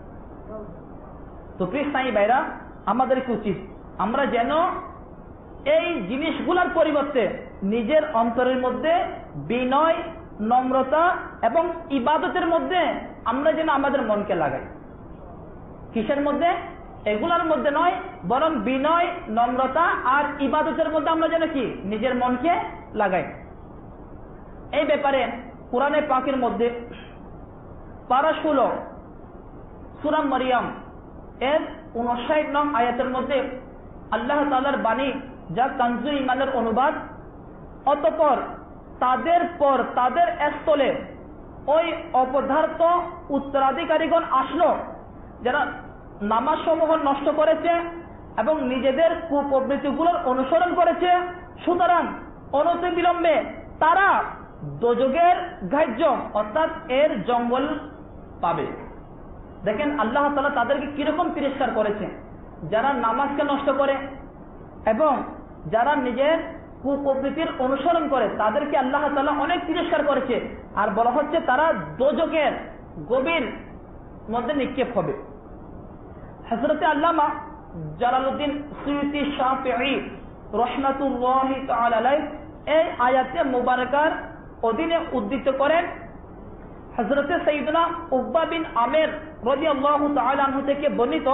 তো প্রিয় সাই ভাইরা, আমাদের কি উচিত আমরা যেন এই জিনিসগুলোর পরিবর্তে নিজের অন্তরের মধ্যে বিনয়, নম্রতা এবং ইবাদতের মধ্যে আমরা যেন আমাদের মনকে লাগাই। কিসের মধ্যে? এগুলোর মধ্যে নয়, বরং বিনয়, নম্রতা আর ইবাদতের মধ্যে আমরা যেন কি নিজের মনকে লাগাই। এই ব্যাপারে কোরআনে পাকের মধ্যে পারা ষোলো সূরা মরিয়ম এর উনষাট নং আয়াতের মধ্যে আল্লাহ তাআলার বাণী, যা কানজু ইমানের অনুবাদ, অতঃপর তাদের পর তাদের স্থলে ওই অপদার্থ উত্তরাধিকারীগণ আসলো যারা নামাজ সমূহ নষ্ট করেছে এবং নিজেদের কুপ্রবৃত্তিগুলোর অনুসরণ করেছে, সুতরাং অনতিবিলম্বে তারা দোজখের গ্রাহ্য অর্থাৎ এর জঙ্গল পাবে। দেখেন আল্লাহ তাআলা তাদেরকে কিরকম তিরস্কার করেছে। যারা নামাজকে নষ্ট করে এবং যারা নিজের কুপ্রবৃত্তির অনুসরণ করে তাদেরকে আল্লাহ তাআলা অনেক তিরস্কার করেছে, আর বলা হচ্ছে তারা দোজখের গভীর মধ্যে নিক্ষেপ হবে। হযরতে আল্লামা জালালউদ্দিন সুয়ুতী শাফিঈ রাহমাতুল্লাহি তাআলা আলাইহি এই আয়াতে মুবারাকার অধীনে উদ্ধৃত করেন হযরতে সাইয়েদনা উকবা বিন আমের রাদিয়াল্লাহু তাআলা আনহু থেকে বর্ণিত,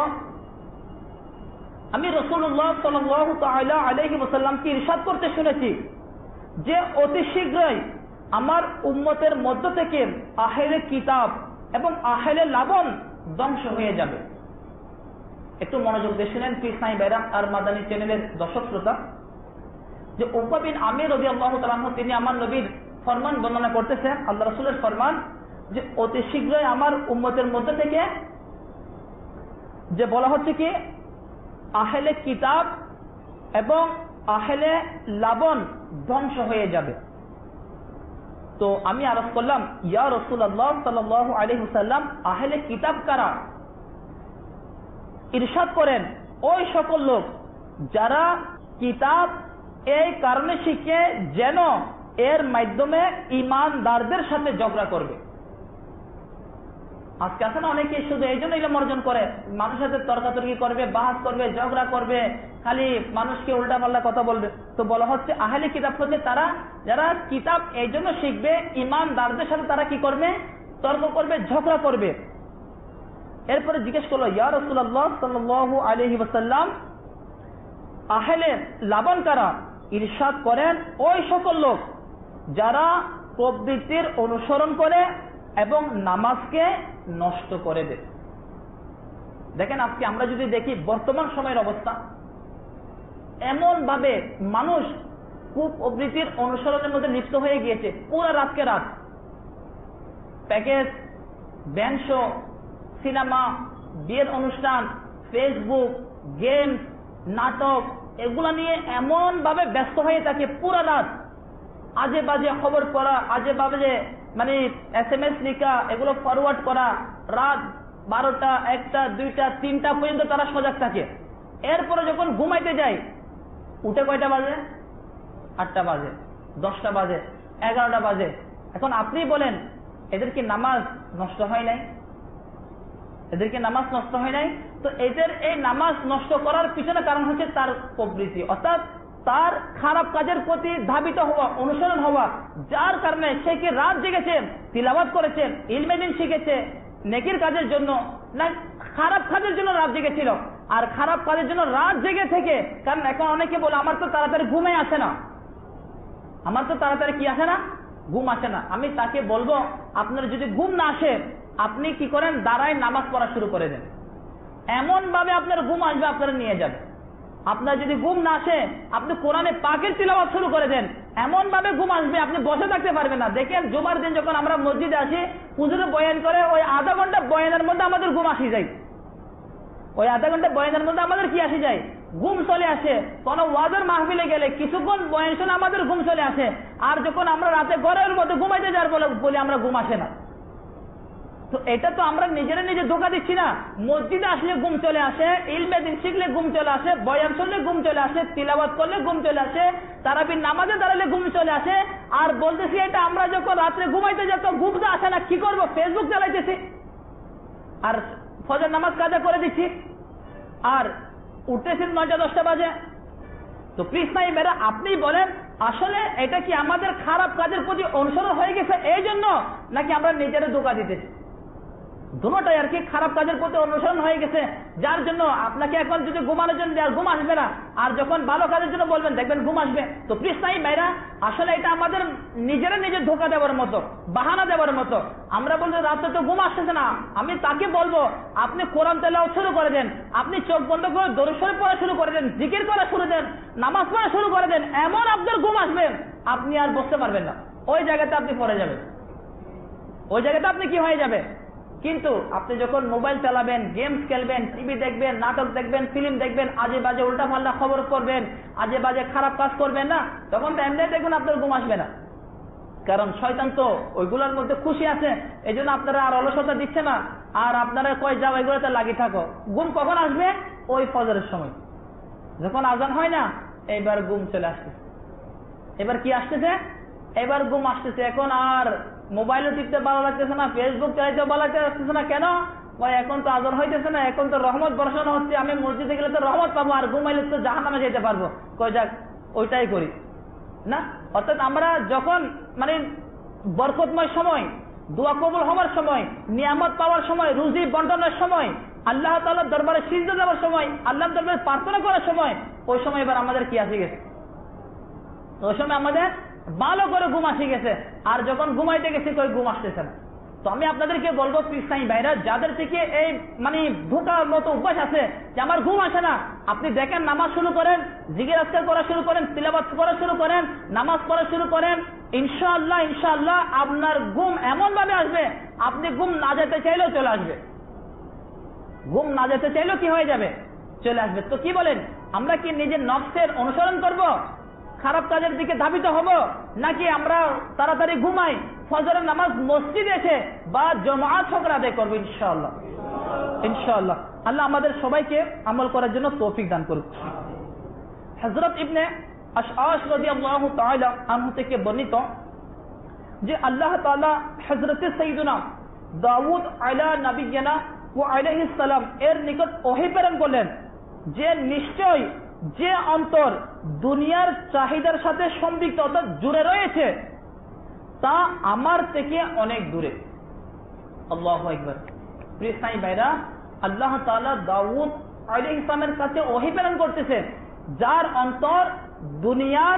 আমি রাসূলুল্লাহ সাল্লাল্লাহু তাআলা আলাইহি ওয়াসাল্লামকে ইরশাদ করতে শুনেছি যে অতি শীঘ্রই আমার উম্মতের মধ্য থেকে আহলে কিতাব এবং আহলে লাবন ধ্বংস হয়ে যাবে। একটু মনোযোগ দিয়ে শুনেন পীর সাই ভাইরা আর মাদানী চ্যানেলের দর্শক শ্রোতা, যে উকবা বিন আমির রাদিয়াল্লাহু তাআলা আনহু তিনি আমার নবীর ফরমান বর্ণনা করতেছেন, আল্লাহ রাসূলের ফরমান যে অতি শীঘ্রই আমার উম্মতের মধ্যে থেকে যে বলা হচ্ছে কি আহলে কিতাব এবং আহলে লাবন ধ্বংস হয়ে যাবে। তো আমি আরজ করলাম, ইয়া রাসূলুল্লাহ সাল্লাল্লাহু আলাইহি ওয়াসাল্লাম, আহলে কিতাব কারা? ইরশাদ করেন, ওই সকল লোক যারা কিতাব এই কারণে শিখে যেন এর মাধ্যমে ঈমানদারদের সাথে ঝগড়া করবে। আজকে আছে না অনেকে শুধু এই জন্য ইলম অর্জন করে, মানুষের সাথে তর্কাতর্কি করবে, বাহাস করবে, ঝগড়া করবে, খালি মানুষকে উল্টা পাল্টা কথা বলবে। তো বলা হচ্ছে আহলে কিতাব হচ্ছে তারা যারা কিতাব এই জন্য শিখবে, ঈমানদারদের সাথে তারা কি করবে? তর্ক করবে, ঝগড়া করবে। এরপরে জিজ্ঞেস করলো, ইয়া রাসূলুল্লাহ সাল্লাল্লাহু আলাইহি ওয়াসাল্লাম, আহলে লাবান কারা? ইরশাদ করেন, ওই সকল লোক যারা প্রবৃত্তির অনুসরণ করে এবং নামাজকে নষ্ট করে দেয়। দেখেন আজকে আমরা যদি দেখি বর্তমান সময়ের অবস্থা, এমন ভাবে মানুষ কুপ্রবৃত্তির অনুসরণের মধ্যে লিপ্ত হয়ে গিয়েছে। পুরো রাতকে রাত প্যাকেজ, ব্যান্ড শো, সিনেমা, বিয়ের অনুষ্ঠান, ফেসবুক, গেমস, নাটক, এগুলা নিয়ে এমন ভাবে ব্যস্ত হয়ে থাকে পুরো রাত। আজে বাজে খবর পড়া, আজে বাজে মানে এস এম এস লিখা, এগুলো ফরওয়ার্ড করা, রাত বারোটা, একটা, দুইটা, তিনটা পর্যন্ত তারা সজাগ থাকে। এরপরে যখন ঘুমাইতে যায়, উঠে কয়টা বাজে? আটটা বাজে, দশটা বাজে, এগারোটা বাজে। এখন আপনি বলেন, এদের কি নামাজ নষ্ট হয় নাই? এদেরকে নামাজ নষ্ট হয় নাই? তো এদের এই নামাজ নষ্ট করার পিছনে কারণ হচ্ছে তার প্রবৃত্তি, অর্থাৎ তার খারাপ কাজের প্রতি ধাবিত হওয়া, অনুসরণ হওয়া, যার কারণে সে কি রাত জেগেছেন, তিলাওয়াত করেছেন, ইলমে দ্বীন শিখেছে, নেকির কাজের জন্য না খারাপ কাজের জন্য রাত জেগেছিল। আর খারাপ কাজের জন্য রাত জেগে থেকে, কারণ এখন অনেকে বলে আমার তো তাড়াতাড়ি ঘুমে আসে না, আমার তো তাড়াতাড়ি কি আসে না, ঘুম আসে না। আমি তাকে বলবো, আপনার যদি ঘুম না আসে, আপনি কি করেন, দাঁড়ায় নামাজ পড়া শুরু করে দেন। এমন ভাবে আপনার ঘুম আসবে, আপনারা নিয়ে যাবে। আপনার যদি ঘুম না আসে, আপনি কোরআনে পাকের তিলাওয়াত শুরু করে দেন, এমন ভাবে ঘুম আসবে আপনি বসে থাকতে পারবেন না। দেখেন জুমার দিন যখন আমরা মসজিদে আসি, হুজুরে বয়ান করে, ওই আধা ঘন্টা বয়ানের মধ্যে আমাদের ঘুম আসি যায়। ওই আধা ঘন্টা বয়ানের মধ্যে আমাদের কি আসি যায়? ঘুম চলে আসে। কোন ওয়াজের মাহফিলে গেলে কিছুক্ষণ বয়ান শুনে আমাদের ঘুম চলে আসে। আর যখন আমরা রাতে ঘরের মধ্যে ঘুমাইতে যাওয়ার বলে বলে আমরা ঘুম আসে না। তো এটা তো আমরা নিজেরা নিজে ধোকা দিচ্ছি না। মসজিদে আসলে ঘুম চলে আসে, ইলমে দ্বীন শিখলে ঘুম চলে আসে, বয়ান শুনলে ঘুম চলে আসে, তিলাওয়াত করলে ঘুম চলে আসে, তারাবির নামাজে দাঁড়ালে ঘুম চলে আসে। আর বলতেছি এটা আমরা যখন রাত্রে ঘুমাইতে যাই তো ঘুম তো আসে না, কি করবো? ফেসবুক চালাইতেছি আর ফজর নামাজ কাজা করে দিচ্ছি, আর উঠতেছি নয়টা দশটা বাজে। তো প্লিজ নাই মেয়েরা, আপনি বলেন আসলে এটা কি আমাদের খারাপ কাজের প্রতি অনুসরণ হয়ে গেছে এই জন্য, নাকি আমরা নিজেরা ধোঁকা দিতেছি? দুটোটাই আর কি, খারাপ কাজের প্রতি অনুসরণ হয়ে গেছে, যার জন্য আপনাকে এখন যদি ঘুমানোর জন্য আর ঘুম আসবে না, আর যখন ভালো কাজের জন্য বলবেন দেখবেন ঘুম আসবে। তো প্লিজ নাই ভাইরা, আসলে এটা আমাদের নিজেরা নিজের ধোঁকা দেওয়ার মতো, বাহানা দেওয়ার মতো। আমরা বলবো রাতে তো ঘুম আসতেছে না, আমি তাকে বলবো আপনি কোরআন তেলাওয়াত শুরু করে দেন, আপনি চোখ বন্ধ করে দরুদ শরীফ পড়া শুরু করে দেন, জিকির করা শুরু দেন, নামাজ পড়া শুরু করে দেন, এমন আপনার ঘুম আসবে আপনি আর বসতে পারবেন না। ওই জায়গাতে আপনি পড়ে যাবেন, ওই জায়গাতে আপনি কি হয়ে যাবে। কিন্তু আপনি যখন মোবাইল চালাবেন, গেমস খেলবেন, টিভি দেখবেন, নাটক দেখবেন, ফিল্ম দেখবেন, আজে বাজে উল্টা পাল্টা খবর করবেন, আজে বাজে খারাপ কাজ করবেন না, তখন তো এমনি দেখবেন আপনার ঘুম আসবে না। কারণ শয়তান তো ওইগুলোর মধ্যে খুশি আছে, এই জন্য আপনারা আর অলসতা দিচ্ছে না, আর আপনারা কয় যাও এগুলোতে লাগিয়ে থাকো। ঘুম কখন আসবে? ওই ফজরের সময় যখন আজান হয় না, এইবার ঘুম চলে আসতেছে। এবার কি আসতেছে? এবার ঘুম আসতেছে। এখন আর মোবাইলও টিপতে ভালো লাগতেছে না, ফেসবুক চালাইতে ভালো লাগতেছে না। কেন? ভাই এখন তো আজান হইতেছে না, এখন তো রহমত বর্ষণ হচ্ছে, আমি মসজিদে গেলে তো রহমত পাবো, আর ঘুমাইলে তো জাহান্নামে যেতে পারবো। কই যাক ওইটাই করি না। অর্থাৎ আমরা যখন মানে বরকতময় সময়, দোয়া কবুল হওয়ার সময়, নিয়ামত পাওয়ার সময়, রুজি বন্টনের সময়, আল্লাহ তাআলার দরবারে সিজদা দেওয়ার সময়, আল্লাহর দরবারে প্রার্থনা করার সময়, ওই সময় এবার আমাদের কি আসে গেছে, ওই সময় আমাদের ভালো করে ঘুম আসে গেছে। আর যখন ঘুমাইতে গেছি কই ঘুম আসতেছে না। তো আমি আপনাদেরকে বলবো পিসাই ভাইরা, যাদের থেকে এই মানে ধোঁকার মতো অভ্যাস আছে যে আমার ঘুম আসে না, আপনি দেখেন নামাজ শুরু করেন, জিকির আজকার করা শুরু করেন, তিলাওয়াত করা শুরু করেন, নামাজ পড়া শুরু করেন, ইনশাআল্লাহ ইনশাআল্লাহ আপনার ঘুম এমন ভাবে আসবে, আপনি ঘুম না যেতে চাইলেও চলে আসবে। ঘুম না যেতে চাইলেও কি হয়ে যাবে? চলে আসবে। তো কি বলেন, আমরা কি নিজের নফসের অনুসরণ করব? খারাপ কাজের দিকে ধাবিত হব, নাকি আমরা তাড়াতাড়ি ঘুমাই, ফজরের নামাজ মসজিদে এসে বা জামাত সহকারে আদায় করবো ইনশাআল্লাহ। ইনশাআল্লাহ আল্লাহ আমাদের সবাইকে আমল করার জন্য তৌফিক দান করুক। হযরত ইবনে আশআশ রাদিয়াল্লাহু তাআলা আনহু থেকে বর্ণিত যে আল্লাহ তাআলা হযরত সাইয়্যিদুনা দাউদ আলা নবিয়্যিনা ওয়া আলাইহিস সালাম এর নিকট ওহী প্রেরণ করলেন যে নিশ্চয় যে অন্তর দুনিয়ার চাহিদার সাথে সম্পৃক্ত অর্থাৎ জুড়ে রয়েছে তা আমার থেকে অনেক দূরে। আল্লাহু আকবার। প্রিয় সাই ভাইরা, আল্লাহ তাআলা দাউদ আলাইহিস সালামের কাছে ওহী প্রেরণ করতেছেন যার অন্তর দুনিয়ার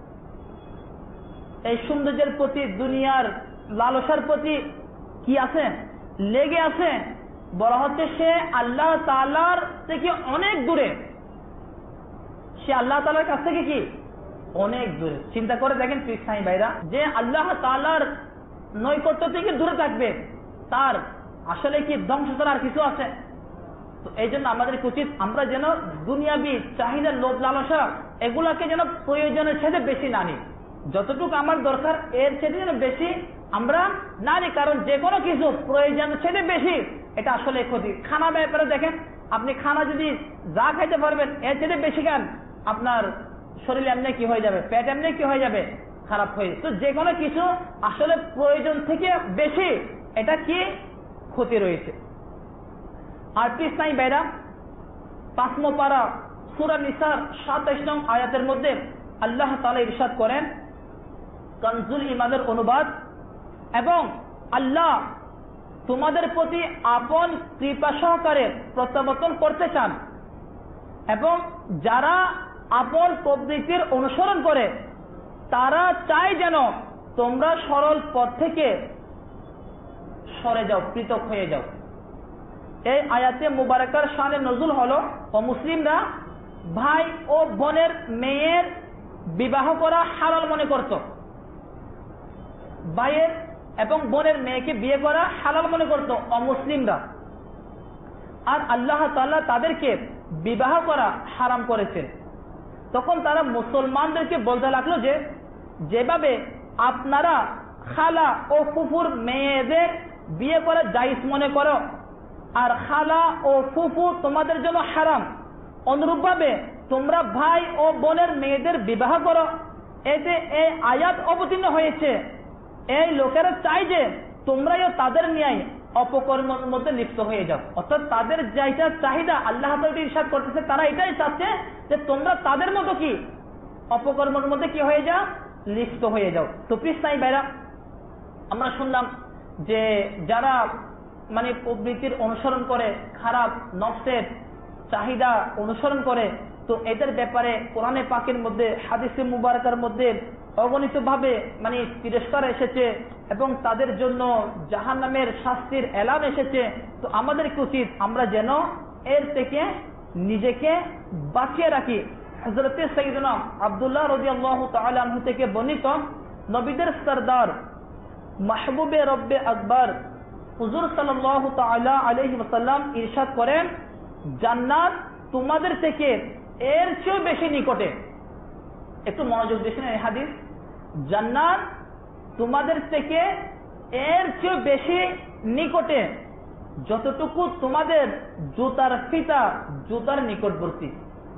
এই সৌন্দর্যের প্রতি, দুনিয়ার লালসার প্রতি কি আছে, লেগে আছে। বলা হচ্ছে সে আল্লাহ তাআলার থেকে অনেক দূরে, সে আল্লাহ তাআলার কাছ থেকে কি অনেক দূরে। চিন্তা করে দেখেন প্রিয় সাই ভাইরা, যে আল্লাহ তাআলার নৈকট্য থেকে দূরে থাকবে তার আসলে কি ধ্বংস করার কিছু আছে? তো এই জন্য আমাদের উচিত আমরা যেন দুনিয়াবি চাহিদা, লোভ লালসা এগুলাকে যেন প্রয়োজনের ছেড়ে বেশি না নিই। যতটুকু আমার দরকার এর ছেড়ে যেন বেশি আমরা না নিই, কারণ যে কোনো কিছু প্রয়োজনের ছেড়ে বেশি এটা আসলে ক্ষতি। খানা ব্যাপারে দেখেন, আপনি খানা যদি যা খাইতে পারবেন এর ছেড়ে বেশি খান, আপনার শরীর এমনি কি হয়ে যাবে, পেট এমনি কি হয়ে যাবে, খারাপ হয়ে। তো যে কোনো কিছু আসলে প্রয়োজন থেকে বেশি এটা কি ক্ষতি রয়েছে। আর কৃষ্ণাই বেড়া পাঁচম পারা সূরা নিসার সাতাইশ নং আয়াতের মধ্যে আল্লাহ তাআলা ইরশাদ করেন, কানজুল ইমানের অনুবাদ, এবং আল্লাহ তোমাদের প্রতি আপন কৃপা সহকারে প্রত্যাবর্তন করতে চান এবং যারা আপন প্রবৃত্তির অনুসরণ করে তারা চায় যেন তোমরা সরল পথ থেকে সরে যাও, পৃথক হয়ে যাও। এই আয়াতে মুবারাকার শানে নজুল হলো ও মুসলিমরা ভাই ও বোনের মেয়ের বিবাহ করা হালাল মনে করত, ভাইয়ের এবং বোনের মেয়েকে বিয়ে করা হালাল মনে করত অমুসলিমরা। আর আল্লাহ তাআলা তাদেরকে বিবাহ করা হারাম করেছেন। তখন তারা মুসলমানদেরকে বলতে লাগলো যে যেভাবে আপনারা খালা ও ফুফুর মেয়েদের বিয়ে করা জায়েজ মনে করো আর খালা ও ফুফু তোমাদের জন্য হারাম, অনুরূপভাবে তোমরা ভাই ও বোনের মেয়েদের বিবাহ করো। এতে এই আয়াত অবতীর্ণ হয়েছে এই লোকেরা চাই যে তোমরাও তাদের ন্যায় অপকর্মের মধ্যে লিপ্ত হয়ে যাও, অর্থাৎ তাদের যেটা চাহিদা আল্লাহ তাআলা ইরশাদ করতেছে তারা এটাই চাচ্ছে যে তোমরা তাদের মতো কি অপকর্মের মধ্যে কি হয়ে যাও, লিপ্ত হয়ে যাও। তো প্রিয় সাই ভাইরা, আমরা শুনলাম যে যারা মানে প্রবৃত্তির অনুসরণ করে, খারাপ নফসের চাহিদা অনুসরণ করে, তো এদের ব্যাপারে কোরআনে পাকের মধ্যে, হাদিসে মুবারকার মধ্যে অগণিত ভাবে মানে তিরস্কার এসেছে এবং তাদের জন্য জাহান্নামের শাস্তির এলান এসেছে। তো আমাদের উচিত আমরা যেন এর থেকে নিজেকে বাঁচিয়ে রাখি। হযরতে সাইয়্যিদুনা আব্দুল্লাহ রাদিয়াল্লাহু তাআলা আনহু থেকে বর্ণিত, নবীদের সরদার মাহবুবে রব্বে আকবর হুজুর সাল্লাল্লাহু তাআলা আলাইহি ওয়াসাল্লাম ইরশাদ করেন, জান্নাত তোমাদের থেকে এর চেয়ে বেশি নিকটে। একটু মনোযোগ দিয়েছেন এই হাদিস, জান্নাত তোমাদের থেকে এর চেয়ে বেশি নিকটে যতটুকু তোমাদের জুতার ফিতা জুতার নিকটবর্তী,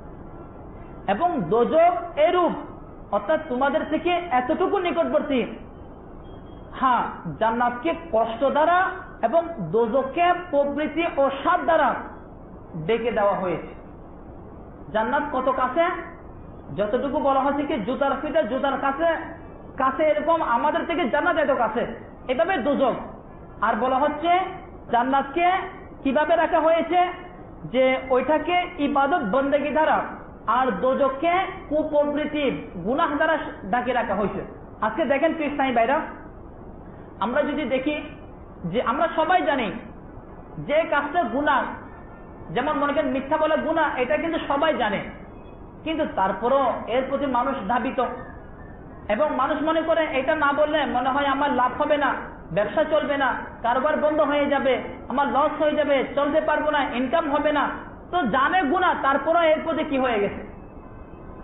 এবং দোজখ এরূপ, অর্থাৎ তোমাদের থেকে এতটুকু নিকটবর্তী। হ্যাঁ, জান্নাতকে কষ্ট দ্বারা এবং দোজখকে প্রবৃত্তি ও স্বাদ দ্বারা ডেকে দেওয়া হয়েছে। জান্নাত কত কাছে, যতটুকু বলা হচ্ছে কি জুতার ফিতা জুতার কাছে কাছে, এরকম আমাদের থেকে জান্নাত এত কাছে, এভাবে দোজখ। আর বলা হচ্ছে জান্নাতকে কিভাবে রাখা হয়েছে, যে ওইটাকে ইবাদত বন্দেগী দ্বারা আর দোজখকে কুপ্রবৃত্তি গুনাহ দ্বারা ঢাকে রাখা হয়েছে। আজকে দেখেন কৃষ্ণাই ভাইরা, আমরা যদি দেখি যে আমরা সবাই জানি যে কাজটা গুনাহ, যেমন মনে করেন মিথ্যা বলা গুনাহ, এটা কিন্তু সবাই জানে, কিন্তু তারপরও এর প্রতি মানুষ ধাবিত এবং মানুষ মনে করে এটা না বললে মনে হয় আমার লাভ হবে না, ব্যবসা চলবে না, কারবার বন্ধ হয়ে যাবে, আমার লস হয়ে যাবে, চলতে পারবো না, ইনকাম হবে না। তো জানে গুনাহ, তারপরও এর প্রতি কি হয়ে গেছে,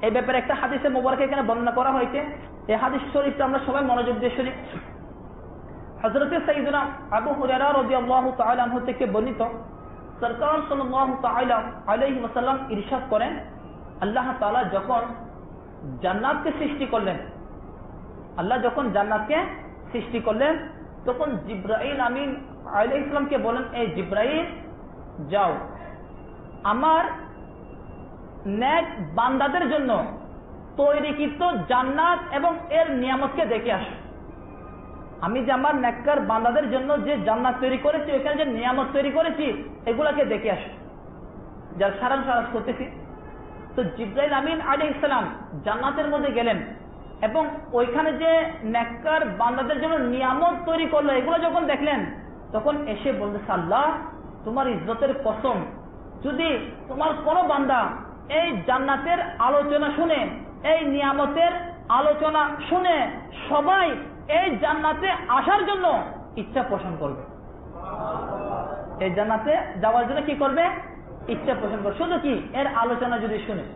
এই ব্যাপারে একটা হাদিসে মোবারক এখানে বর্ণনা করা হয়েছে। এই হাদিস শরীফটা আমরা সবাই মনোযোগ দিয়ে শুনি। হযরত সাইয়্যিদুনা আবু হুরায়রা রাদিয়াল্লাহু তাআলা আনহু থেকে বর্ণিত, সরকার সাল্লাল্লাহু তাআলা আলাইহি ওয়াসাল্লাম ইরশাদ করেন, আল্লাহ তাআলা যখন জান্নাতকে সৃষ্টি করলেন, আল্লাহ যখন জান্নাতকে সৃষ্টি করলেন তখন জিবরাইল আমিন আলাইহিস সালামকে বলেন, এই জিবরাইল যাও আমার নেক বান্দাদের জন্য তৈরিকৃত জান্নাত এবং এর নিয়ামতকে দেখে আসো। আমি যে আমার নেককার বান্দাদের জন্য যে জান্নাত তৈরি করেছি, ওখানে যে নিয়ামত তৈরি করেছি, এগুলাকে দেখে আসো। যার সারাংশ আজ করতেছি। তো জিবরাইল আমিন আলাইহিস সালাম জান্নাতের মধ্যে গেলেন এবং ওইখানে যে নেককার বান্দাদের জন্য নিয়ামত তৈরি করলো, এগুলো যখন দেখলেন তখন এসে বলতেছে, আল্লাহ তোমার ইজ্জতের কসম, যদি তোমার কোনো বান্দা এই জান্নাতের আলোচনা শুনে, এই নিয়ামতের আলোচনা শুনে সবাই এই জান্নাতে আসার জন্য ইচ্ছা পোষণ করবে, এই জান্নাতে যাওয়ার জন্য কি করবে? ইচ্ছা পোষণ করবে। শুধু কি এর আলোচনা যদি শুনে।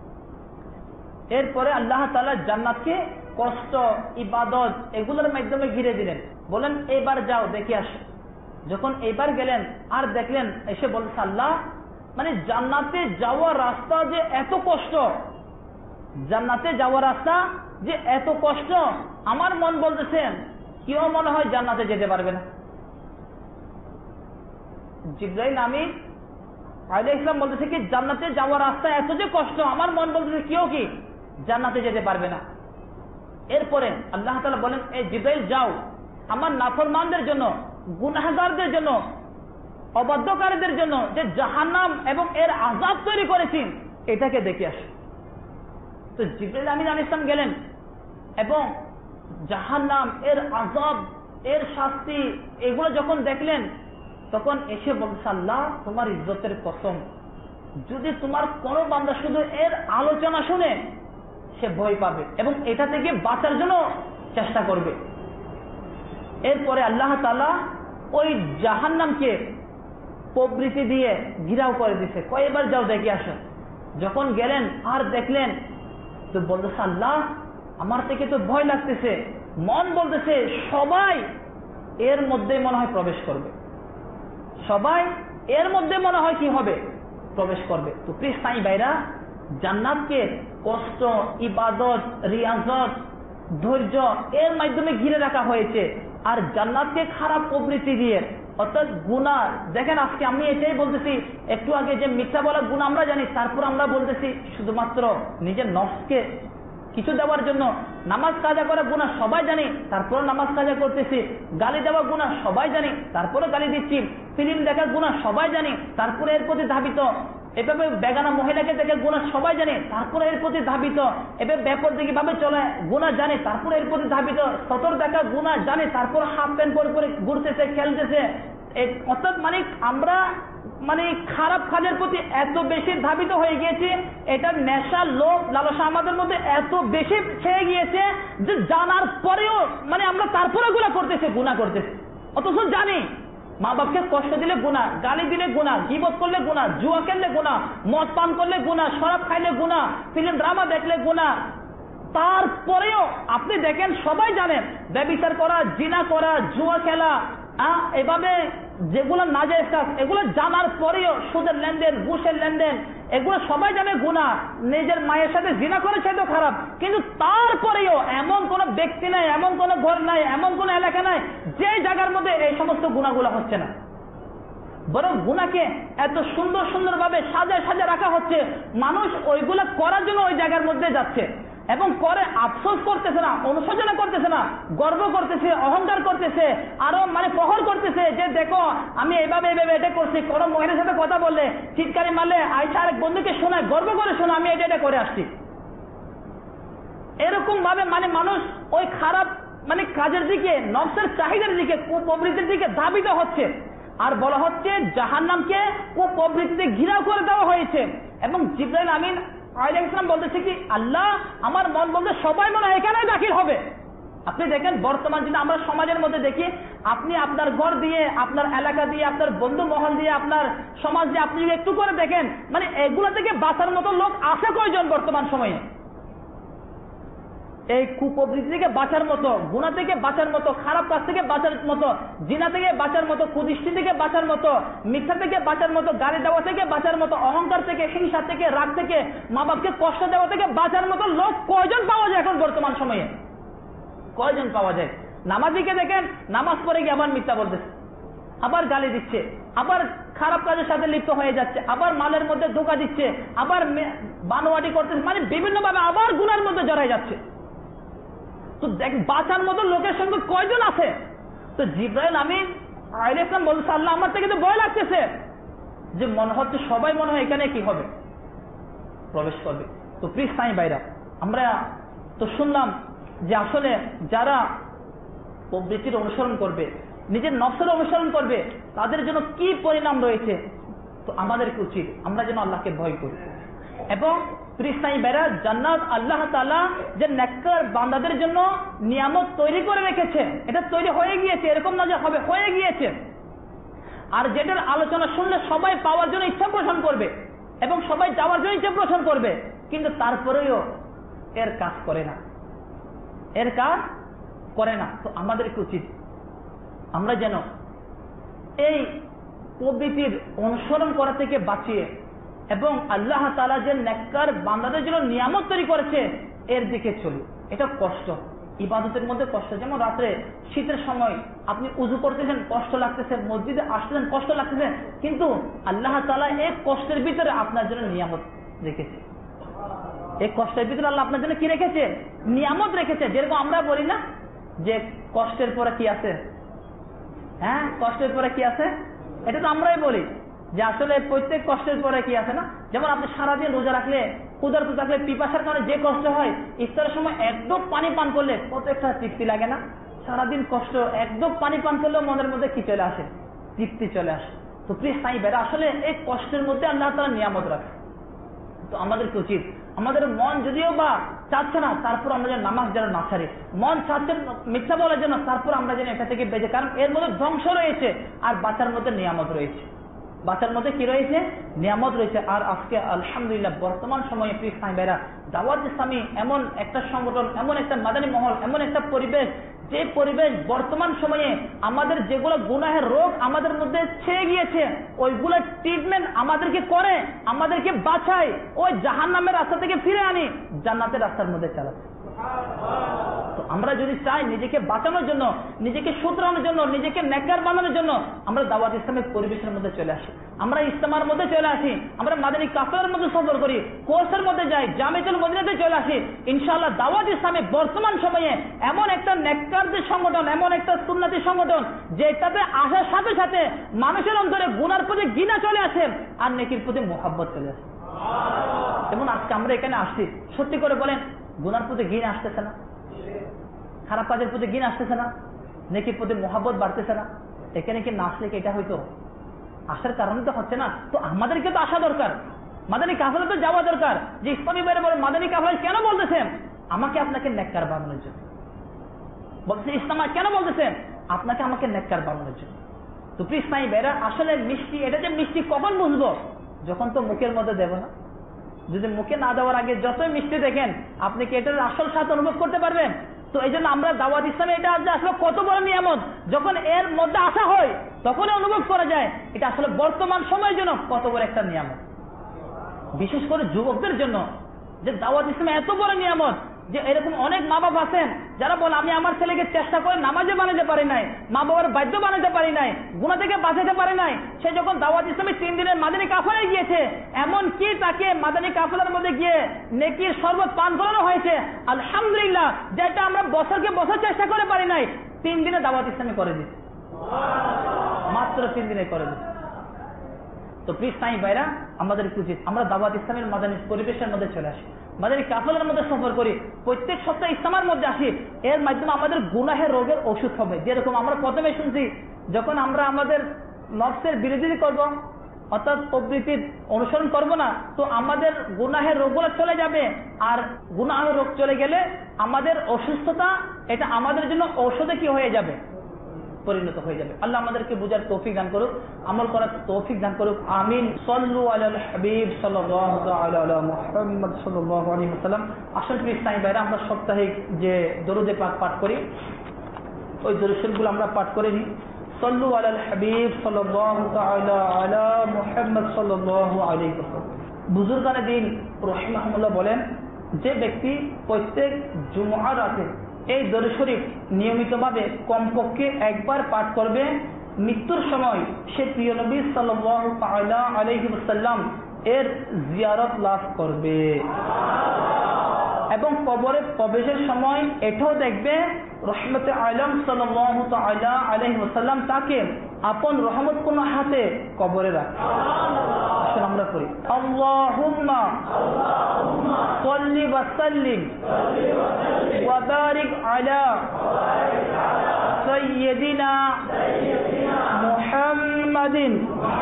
এরপরে আল্লাহ তাআলা জান্নাতকে কষ্ট, ইবাদত এগুলোর মাধ্যমে ঘিরে দিলেন, বলেন এবার যাও দেখে আসো। যখন এবার গেলেন আর দেখলেন, এসে বলছে, আল্লাহ মানে জান্নাতে যাওয়ার রাস্তা যে এত কষ্ট, জান্নাতে যাওয়ার রাস্তা যে এত কষ্ট, আমার মন বলতেছেন কেউ মনে হয় জান্নাতে যেতে পারবে না। জিবরাইল আমিন আলাইহিস সালাম বলতেছে কি, জান্নাতে যাওয়ার রাস্তা এত যে কষ্ট, আমার মন বলতেছে কেউ কি জান্নাতে যেতে পারবে না। এরপরে আল্লাহ তাআলা বলেন, এই জিবরাইল যাও আমার নাফরমানদের জন্য, গুনাহগারদের জন্য, অবাধ্যকারীদের জন্য যে জাহান্নাম এবং এর আযাব তৈরি করেছি, এটাকে দেখে আসো। তো জিবরাইল আমিন আলাইহিস সালাম গেলেন এবং জাহান্নাম, এর আযাব, এর শাস্তি এগুলো যখন দেখলেন তখন এসে বলছে, আল্লাহ তোমার ইজ্জতের কসম, যদি তোমার কোনো বান্দা শুধু এর আলোচনা শুনে সে ভয় পাবে এবং এটা থেকে বাঁচার জন্য চেষ্টা করবে। এরপরে আল্লাহ তাআলা ওই জাহান্নামকে প্রবৃত্তি দিয়ে ঘিরাও করে দিছে, কয়েকবার যাও দেখে আসো। যখন গেলেন আর দেখলেন তো বলতেছে, আল্লাহ আমার থেকে তো ভয় লাগতেছে, মন বলতেছে সবাই এর মধ্যে মনে হয় প্রবেশ করবে, সবাই এর মধ্যে মনে হয় কি হবে? প্রবেশ করবে। তো প্রিয় সাই ভাইরা, জান্নাতকে কষ্ট, ইবাদত, রিয়াজত, ধৈর্য এর মাধ্যমে ঘিরে রাখা হয়েছে, আর জান্নাতকে খারাপ প্রবৃত্তি দিয়ে, অর্থাৎ গুনাহ। দেখেন আজকে আমি এটাই বলতেছি, একটু আগে যে মিথ্যা বলার গুনাহ আমরা জানি, তারপর আমরা বলতেছি শুধুমাত্র নিজের নফসকে কিছু দেওয়ার জন্য। নামাজ কাজা করা গুনাহ সবাই জানি, তারপর নামাজ কাজা করতেছি। গালি দেওয়া গুনাহ সবাই জানি, তারপরে গালি দিচ্ছি। ফিল্ম দেখার গুনাহ সবাই জানি, তারপরে এর প্রতি ধাবিত। এভাবে বেগানা মহিলাকে দেখে গুনাহ সবাই জানে, তারপরে এর প্রতি ধাবিত। এভাবে বেপরদিকি ভাবে চলে গুনাহ জানে, তারপরে এর প্রতি ধাবিত। সতর দেখা গুনাহ জানে, তারপর হাফ প্যান্ট পরে পরে ঘুরতেছে, খেলতেছে। অর্থাৎ মানে আমরা মানে খারাপ কাজের প্রতি এত বেশি ধাবিত হয়ে গিয়েছি, এটা নেশা, লোভ, লালসা আমাদের মধ্যে এত বেশি ছেয়ে গিয়েছে যে জানার পরেও মানে আমরা তারপরে গুনাহ করতেছি, গুনাহ করতেছি, অথচ জানি মা বাপকে কষ্ট দিলে গুনাহ, গালি দিলে গুনাহ, গীবত করলে গুনাহ, জুয়া খেললে গুনাহ, মদ পান করলে গুনাহ, শরাব খাইলে গুনাহ, ফিল্ম ড্রামা দেখলে গুনাহ। তারপরেও আপনি দেখেন সবাই জানেন ব্যভিচার করা, জিনা করা, জুয়া খেলা, এভাবে যেগুলো নাজায়েজ কাজ, এগুলো জানার পরেও সুদের লেনদেন, ঘুষের লেনদেন, এগুলো সবাই জানে গুনাহ। নিজের মায়ের সাথে জিনা করে সেটা খারাপ, কিন্তু তারপরেও এমন কোন ব্যক্তি নাই, এমন কোন ঘর নাই, এমন কোন এলাকা নাই যে জায়গার মধ্যে এই সমস্ত গুনাহগুলো হচ্ছে না। বরং গুনাহকে এত সুন্দর সুন্দর ভাবে সাজায় সাজায় রাখা হচ্ছে, মানুষ ওইগুলা করার জন্য ওই জায়গার মধ্যে যাচ্ছে এবং করে আফসোস করতেছে না, অনুশোচনা করতেছে না, গর্ব করতেছে, অহংকার করতেছে, আরো মানে প্রহর করতেছে যে দেখো আমি এইভাবে এইভাবে এটা করছি। কোনো মহিলার সাথে কথা বললে, চিৎকারে মারলে, আয়সা আরেক বন্ধুকে শোনায়, গর্ব করে শোনা আমি এটা এটা করে আসছি। এরকম ভাবে মানে মানুষ ওই খারাপ মানে কাজের দিকে, নফসের চাহিদার দিকে, কুপ্রবৃত্তির দিকে ধাবিত হচ্ছে। আর বলা হচ্ছে জাহান্নামকে কুপ্রবৃত্তিতে ঘিরাও করে দেওয়া হয়েছে। এবং জিবরাইল আমিন আলাইহিস সালাম বলতেছে কি, আল্লাহ আমার মন বলতে সবাই মনে হয় এখানেই দাখিল হবে। আপনি দেখেন বর্তমান যদি আমরা সমাজের মধ্যে দেখি, আপনি আপনার ঘর দিয়ে, আপনার এলাকা দিয়ে, আপনার বন্ধু মহল দিয়ে, আপনার সমাজ দিয়ে আপনি একটু করে দেখেন, মানে এগুলো থেকে বাঁচার মতো লোক আছে কয়জন বর্তমান সময়ে? এই কুপ্রবৃত্তি থেকে বাঁচার মতো, গুনাহ থেকে বাঁচার মতো, খারাপ কাজ থেকে বাঁচার মতো, জিনা থেকে বাঁচার মতো, কুদৃষ্টি থেকে বাঁচার মতো, মিথ্যা থেকে বাঁচার মতো, গালি দেওয়া থেকে বাঁচার মতো, অহংকার থেকে, হিংসা থেকে, রাগ থেকে, মা বাপকে কষ্ট দেওয়া থেকে বাঁচার মতো লোক কয়জন পাওয়া যায় এখন বর্তমান সময়ে? কয়জন পাওয়া যায়? নামাজিকে দেখেন, নামাজ পড়ে গিয়ে আবার মিথ্যা বলতেছে, আবার গালি দিচ্ছে, আবার খারাপ কাজের সাথে লিপ্ত হয়ে যাচ্ছে, আবার মালের মধ্যে ধোঁকা দিচ্ছে, আবার বানোয়াটি করতেছে, মানে বিভিন্ন ভাবে আবার গুনার মধ্যে জড়ায় যাচ্ছে। তো দেখ, বাঁচার মতো লোকের সঙ্গে কয়জন আছে? তো জিবরাইল আমিন আলাইহিস সালাম বলছে, আল্লাহ আমার থেকে তো ভয় লাগতেছে, যে মনে হচ্ছে সবাই মনে হয় এখানে কি হবে, প্রবেশ করবে। তো প্লিজ সাই ভাইরা, আমরা তো শুনলাম যে আসলে যারা প্রবৃত্তির অনুসরণ করবে, নিজের নফসের অনুসরণ করবে, তাদের জন্য কি পরিণাম রয়েছে। তো আমাদের উচিত আমরা যেন আল্লাহকে ভয় করি। এবং প্রিস্তাই বেড়া জান্নাত আল্লাহ তাআলা যে নেককার বান্দাদের জন্য নিয়ামত তৈরি করে রেখেছে, এটা তৈরি হয়ে গিয়েছে, এরকম না যে হবে, হয়ে গিয়েছে। আর যেটার আলোচনা শুনলে সবাই পাওয়ার জন্য ইচ্ছা পোষণ করবে এবং সবাই যাওয়ার জন্য ইচ্ছা পোষণ করবে, কিন্তু তারপরেও এর কাজ করে না, এর কাজ করে না। তো আমাদের উচিত আমরা যেন এই প্রবৃত্তির অনুসরণ করা থেকে বাঁচিয়ে এবং আল্লাহ তাআলা যে নেককার বান্দাদের জন্য নিয়ামত তৈরি করেছে এর দিকে চলি। এটা কষ্ট, ইবাদতের মধ্যে কষ্ট। যেমন রাত্রে শীতের সময় আপনি উযু করতেছেন, কষ্ট লাগতেছে, মসজিদে আসতেছেন, কষ্ট লাগতেছে, কিন্তু আল্লাহ তাআলা এই কষ্টের ভিতরে আপনার জন্য নিয়ামত রেখেছে। এই কষ্টের ভিতরে আল্লাহ আপনার জন্য কি রেখেছে? নিয়ামত রেখেছে। যেরকম আমরা বলি না যে কষ্টের পরে কি আছে, হ্যাঁ কষ্টের পরে কি আছে, এটা তো আমরাই বলি যে আসলে প্রত্যেক কষ্টের পরে কি আছে না। যেমন আপনি সারাদিন রোজা রাখলে, ক্ষুধার্ত থাকলে, পিপাসার কারণে যে কষ্ট হয়, ইফতারের সময় একদম পানি পান করলে কত একটা তৃপ্তি লাগে না। সারাদিন কষ্ট, একদম পানি পান করলেও মনের মধ্যে কি চলে আসে, তৃপ্তি চলে আসে। তো প্লিজ তাই বেড়া আসলে এই কষ্টের মধ্যে আল্লাহ তাআলা নিয়ামত রাখে। তো আমাদের উচিত, আমাদের মন যদিও বা চাচ্ছে না, তারপর আমরা যেন নামাজ যেন না ছাড়ি, মন চাচ্ছে মিথ্যা বলার জন্য, তারপর আমরা যেন এটা থেকে বেঁচে, কারণ এর মধ্যে ধ্বংস রয়েছে আর বাঁচার মধ্যে নিয়ামত রয়েছে। বাঁচার মধ্যে কি রয়েছে? নিয়ামত রয়েছে। আর আজকে আলহামদুলিল্লাহ বর্তমান সময়ে প্রিয় ভাইরা, দাওয়াত ইসলামী এমন একটা সংগঠন, এমন একটা মাদানী মহল, এমন একটা পরিবেশ, যে পরিবেশ বর্তমান সময়ে আমাদের যেগুলো গুনাহের রোগ আমাদের মধ্যে ছেয়ে গিয়েছে, ওইগুলো ট্রিটমেন্ট আমাদেরকে করে, আমাদেরকে বাঁচায়, ওই জাহান্নামের রাস্তা থেকে ফিরে আনি, জান্নাতের রাস্তার মধ্যে চালাতে। তো আমরা যদি চাই নিজেকে বাঁচানোর জন্য, নিজেকে শুধরানোর জন্য, নিজেকে নেককার বানানোর জন্য, আমরা দাওয়াত ইসলামের পরিবেশের মধ্যে চলে আসি, আমরা ইস্তেমার মধ্যে চলে আসি, আমরা মাদানী কাফেলার মধ্যে সফর করি, কোর্সের মধ্যে যাই, জামিয়াতুল মদিনাতে চলে আসি, ইনশাআল্লাহ দাওয়াত ইসলামে বর্তমান সময়ে এমন একটা নেককারদের সংগঠন, এমন একটা সুন্নতি সংগঠন, যেটাতে আসার সাথে সাথে মানুষের অন্তরে গুনার প্রতি ঘৃণা চলে আসে আর নেকির প্রতি মোহাব্বত চলে আসে। যেমন আজকে আমরা এখানে আসছি, সত্যি করে বলেন গুনার প্রতি ঘৃণা আসতেছে না? খারাপ কাজের প্রতি ঘৃণা আসতেছে না? নেকির প্রতি মোহাব্বত বাড়তেছে না? এখানে কি না আসলে কি এটা হয়তো? আসার কারণ তো হচ্ছে না। তো আমাদেরকে তো আসা দরকার, মাদানী কাফেলা তো যাওয়া দরকার। যে ইসলামী বাইরে বলে মাদানী কাফেলা কেন বলতেছেন? আমাকে আপনাকে নেককার বানানোর জন্য বলতেছে। ইসলাম কেন বলতেছেন? আপনাকে আমাকে নেককার বানানোর জন্য। তো প্লিজ ইসলামী বাইরা, আসলে মিষ্টি, এটা যে মিষ্টি কখন বুঝবো? যখন তো মুখের মধ্যে দেব না। যদি মুখে না দেওয়ার আগে যতই মিষ্টি দেখেন, আপনি কি এটার আসল স্বাদ অনুভব করতে পারবেন? তো এই জন্য আমরা দাওয়াত ইসলামে এটা আসলে কত বড় নিয়ামত, যখন এর মধ্যে আসা হয় তখন অনুভব করা যায় এটা আসলে বর্তমান সময়ের জন্য কত বড় একটা নিয়ামত। বিশেষ করে যুবকদের জন্য যে দাওয়াত ইসলামে এত বড় নিয়ামত, যে এরকম অনেক মা বাবা আছেন যারা বলে আমি আমার ছেলেকে চেষ্টা করে নামাজে বানাতে পারি নাই, মা বাবার বাধ্য বানাতে পারি নাই, গুনাহ থেকে বাঁচাতে পারি নাই। সে যখন দাওয়াত ইসলামে তিন দিনের মাদানী কাফেলায় গিয়েছে, এমন কি তাকে মাদানী কাফেলার মধ্যে গিয়ে নেকির শরবত পান করানো হয়েছে, আলহামদুলিল্লাহ, যেটা আমরা বছরকে বছর চেষ্টা করে পারি নাই, তিন দিনে দাওয়াত ইসলামে করে দিচ্ছে, মাত্র তিন দিনে করে দিচ্ছে। তো প্লিজ তাই ভাইরা, আমাদের উচিত আমরা দাওয়াত ইসলামের মাদানী পরিবেশের মধ্যে চলে আসি, মাদানী কাফেলার মধ্যে সফর করি, প্রত্যেক সপ্তাহে ইসলামের মধ্যে আসি। এর মাধ্যমে আমাদের গুনাহের রোগের ওষুধ হবে। যেরকম আমরা প্রথমে শুনছি, যখন আমরা আমাদের নফসের বিরোধিতা করব, অর্থাৎ প্রবৃত্তির অনুসরণ করব না, তো আমাদের গুনাহের রোগগুলো চলে যাবে। আর গুনাহের রোগ চলে গেলে আমাদের অসুস্থতা, এটা আমাদের জন্য ঔষধে কি হয়ে যাবে? পরিণত হয়ে যাবে। আল্লাহ আমাদেরকে বুঝার তৌফিক দান করুক, আমল করার তৌফিক দান করুক, আমিন। সাল্লু আলাল হাবিব সাল্লাল্লাহু তাআলা আলা মুহাম্মদ সাল্লাল্লাহু আলাইহি ওয়াসাল্লাম। আসল ইসলামী ভাইরা, আমরা সাপ্তাহিক যে দরুদে পাক পাঠ করি, ওই দরুদ শরীফগুলো আমরা পাঠ করে নিই। সাল্লু আলাল হাবিব সাল্লাল্লাহু তাআলা আলা মুহাম্মদ সাল্লাল্লাহু আলাইহি ওয়াসাল্লাম। বুজুর্গানে দিন রাহিমাহুল্লাহ বলেন, যে ব্যক্তি প্রত্যেক জুমআ রাতে এই দরুদ শরীফ নিয়মিতভাবে কমপক্ষে একবার পাঠ করবে, মৃত্যুর সময় সে প্রিয় নবী সাল্লাল্লাহু তাআলা আলাইহি ওয়াসাল্লাম এর জিয়ারত লাভ করবে এবং কবরে প্রবেশের সময় এটাও দেখবে রহমতে আলম সাল্লাল্লাহু তাআলা আলাইহি ওয়াসাল্লাম তাকে আপন রহমতপূর্ণ হাতে কবরে রাখে। আসলে আমরা করি আল্লাহুম্মা সাল্লি ওয়া সাল্লিম ওয়া বারিক আলা সাইয়্যিদিনা মুহাম্মাদিন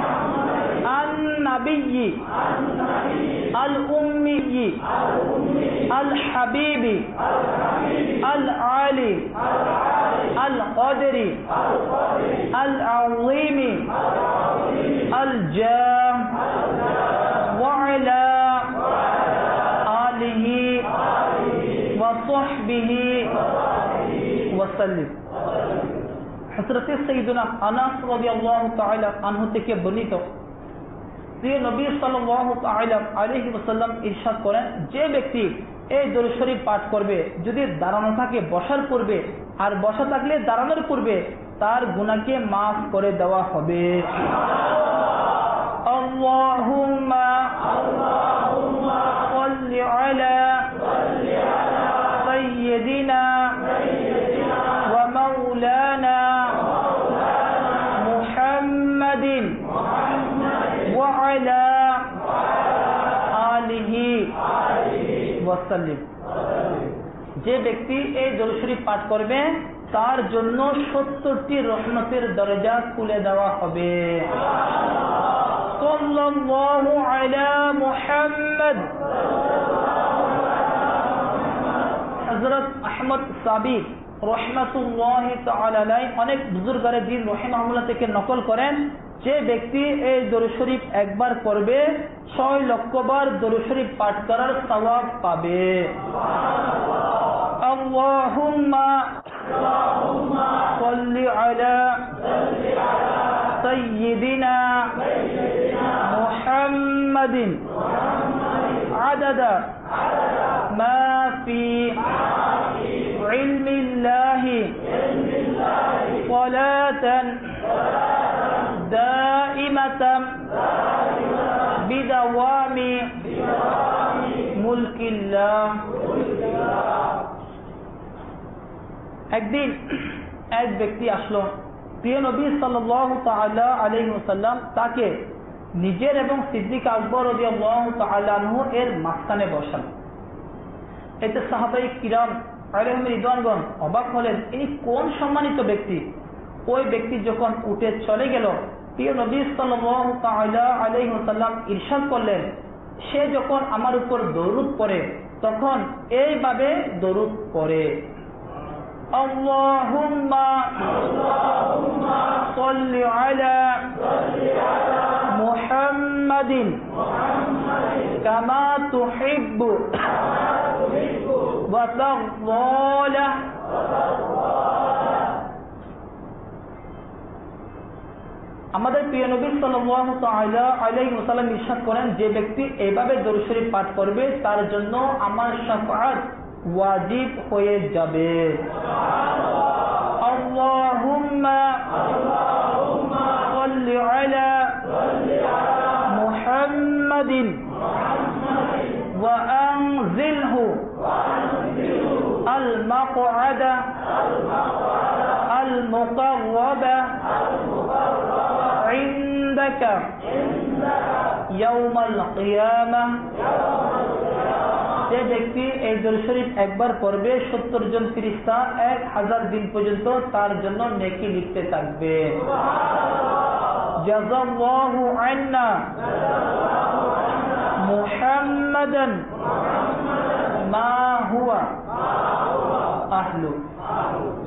النبي الأمي الحبيب العالي القدر العظيم الجاه وعلى آله وصحبه وسلم। হযরত সাইয়্যিদুনা আনাস রাদিয়াল্লাহু তাআলা আনহু থেকে বর্ণিত, প্রিয় নবী সাল্লাল্লাহু তাআলা আলাইহি ওয়াসাল্লাম ইরশাদ করেন, যে ব্যক্তি এই দরুদ শরীফ পাঠ করবে, যদি দাঁড়ানো থাকে বসার পূর্বে আর বসা থাকলে দাঁড়ানোর পূর্বে, তার গুনাহকে মাফ করে দেওয়া হবে। আল্লাহুম্মা সাল্লি আলা সাইয়্যিদিনা ওয়া মাওলানা মুহাম্মাদিন وعلى آله وسلم। যে ব্যক্তি এই দরুদ শরীফ পাঠ করবে, তার জন্য সত্তরটি রহমতের দরজা খুলে দেওয়া হবে। সাল্লাল্লাহু আলা মুহাম্মদ। হযরত আহমদ সাবিক রাহমাতুল্লাহি তাআলা আলাইহি অনেক বুজুর্গারে দ্বীন রাহিমাহুল্লাহ থেকে নকল করেন, যে ব্যক্তি এই দরুদ শরীফ একবার করবে, ছয় লক্ষ বার দরুদ শরীফ পাঠ করার সওয়াব পাবে। আল্লাহুম্মা সাল্লি আলা সাইয়্যিদিনা মুহাম্মাদিন আদাদা মা ফি ইলমিল্লাহি সালাতান دائمة بدوام ملك الله। একদিন এক ব্যক্তি আসলো, প্রিয় নবী সাল্লাল্লাহু তাআলা আলাইহি ওয়াসাল্লাম তাকে নিজের এবং সিদ্দিক আকবর রাদিয়াল্লাহু তাআলা আনহু এর মাঝখানে বসান। এতে সাহাবায়ে কিরাম আলাইহিম রিদওয়ানগণ অবাক হলেন, এই কোন সম্মানিত ব্যক্তি। ওই ব্যক্তি যখন উঠে চলে গেল, প্রিয় নবী সাল্লাল্লাহু তাআলা আলাইহি ওয়াসাল্লাম ইরশাদ করলেন, সে যখন আমার উপর দরুদ পড়ে তখন এইভাবে দরুদ পড়ে, আল্লাহুম্মা সাল্লি আলা মুহাম্মাদিন কামা তুহিব্বু ওয়া তারদা। আমাদের প্রিয় নবী সাল্লাল্লাহু তাআলা আলাইহি ওয়াসাল্লাম ইরশাদ করেন, যে ব্যক্তি এইভাবে দরুদ শরীফ পাঠ করবে, তার জন্য আমার শাফাআত ওয়াজিব হয়ে যাবে। আল্লাহুম্মা সাল্লি আলা মুহাম্মাদিন ওয়া আনজিলহু আল মাকআদা আল মুকাররাবা عندك يوم القيامة। যে ব্যক্তি এই দরুদ শরীফ একবার পড়বে, সত্তর জন ফেরেশতা এক হাজার দিন পর্যন্ত তার জন্য নেকি লিখতে থাকবে। জাযাল্লাহু আন্না মুহাম্মাদান মা হুয়া আহলু।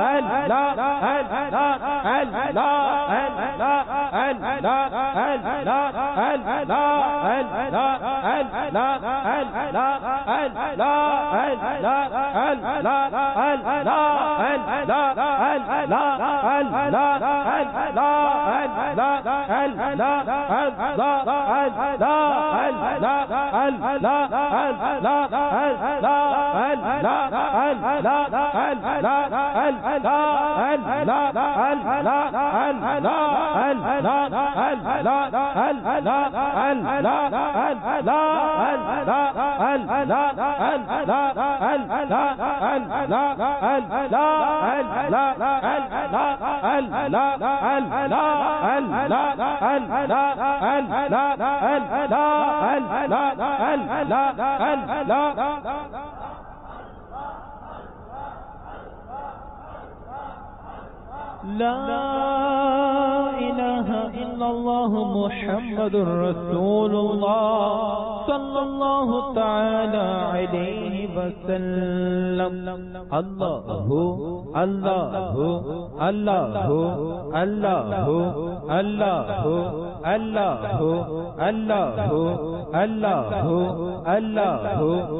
محمد رسول اللہ صلی اللہ تعالی علیہ وسلم. اللہ اللہ اللہ اللہ اللہ اللہ اللہ اللہ اللہ اللہ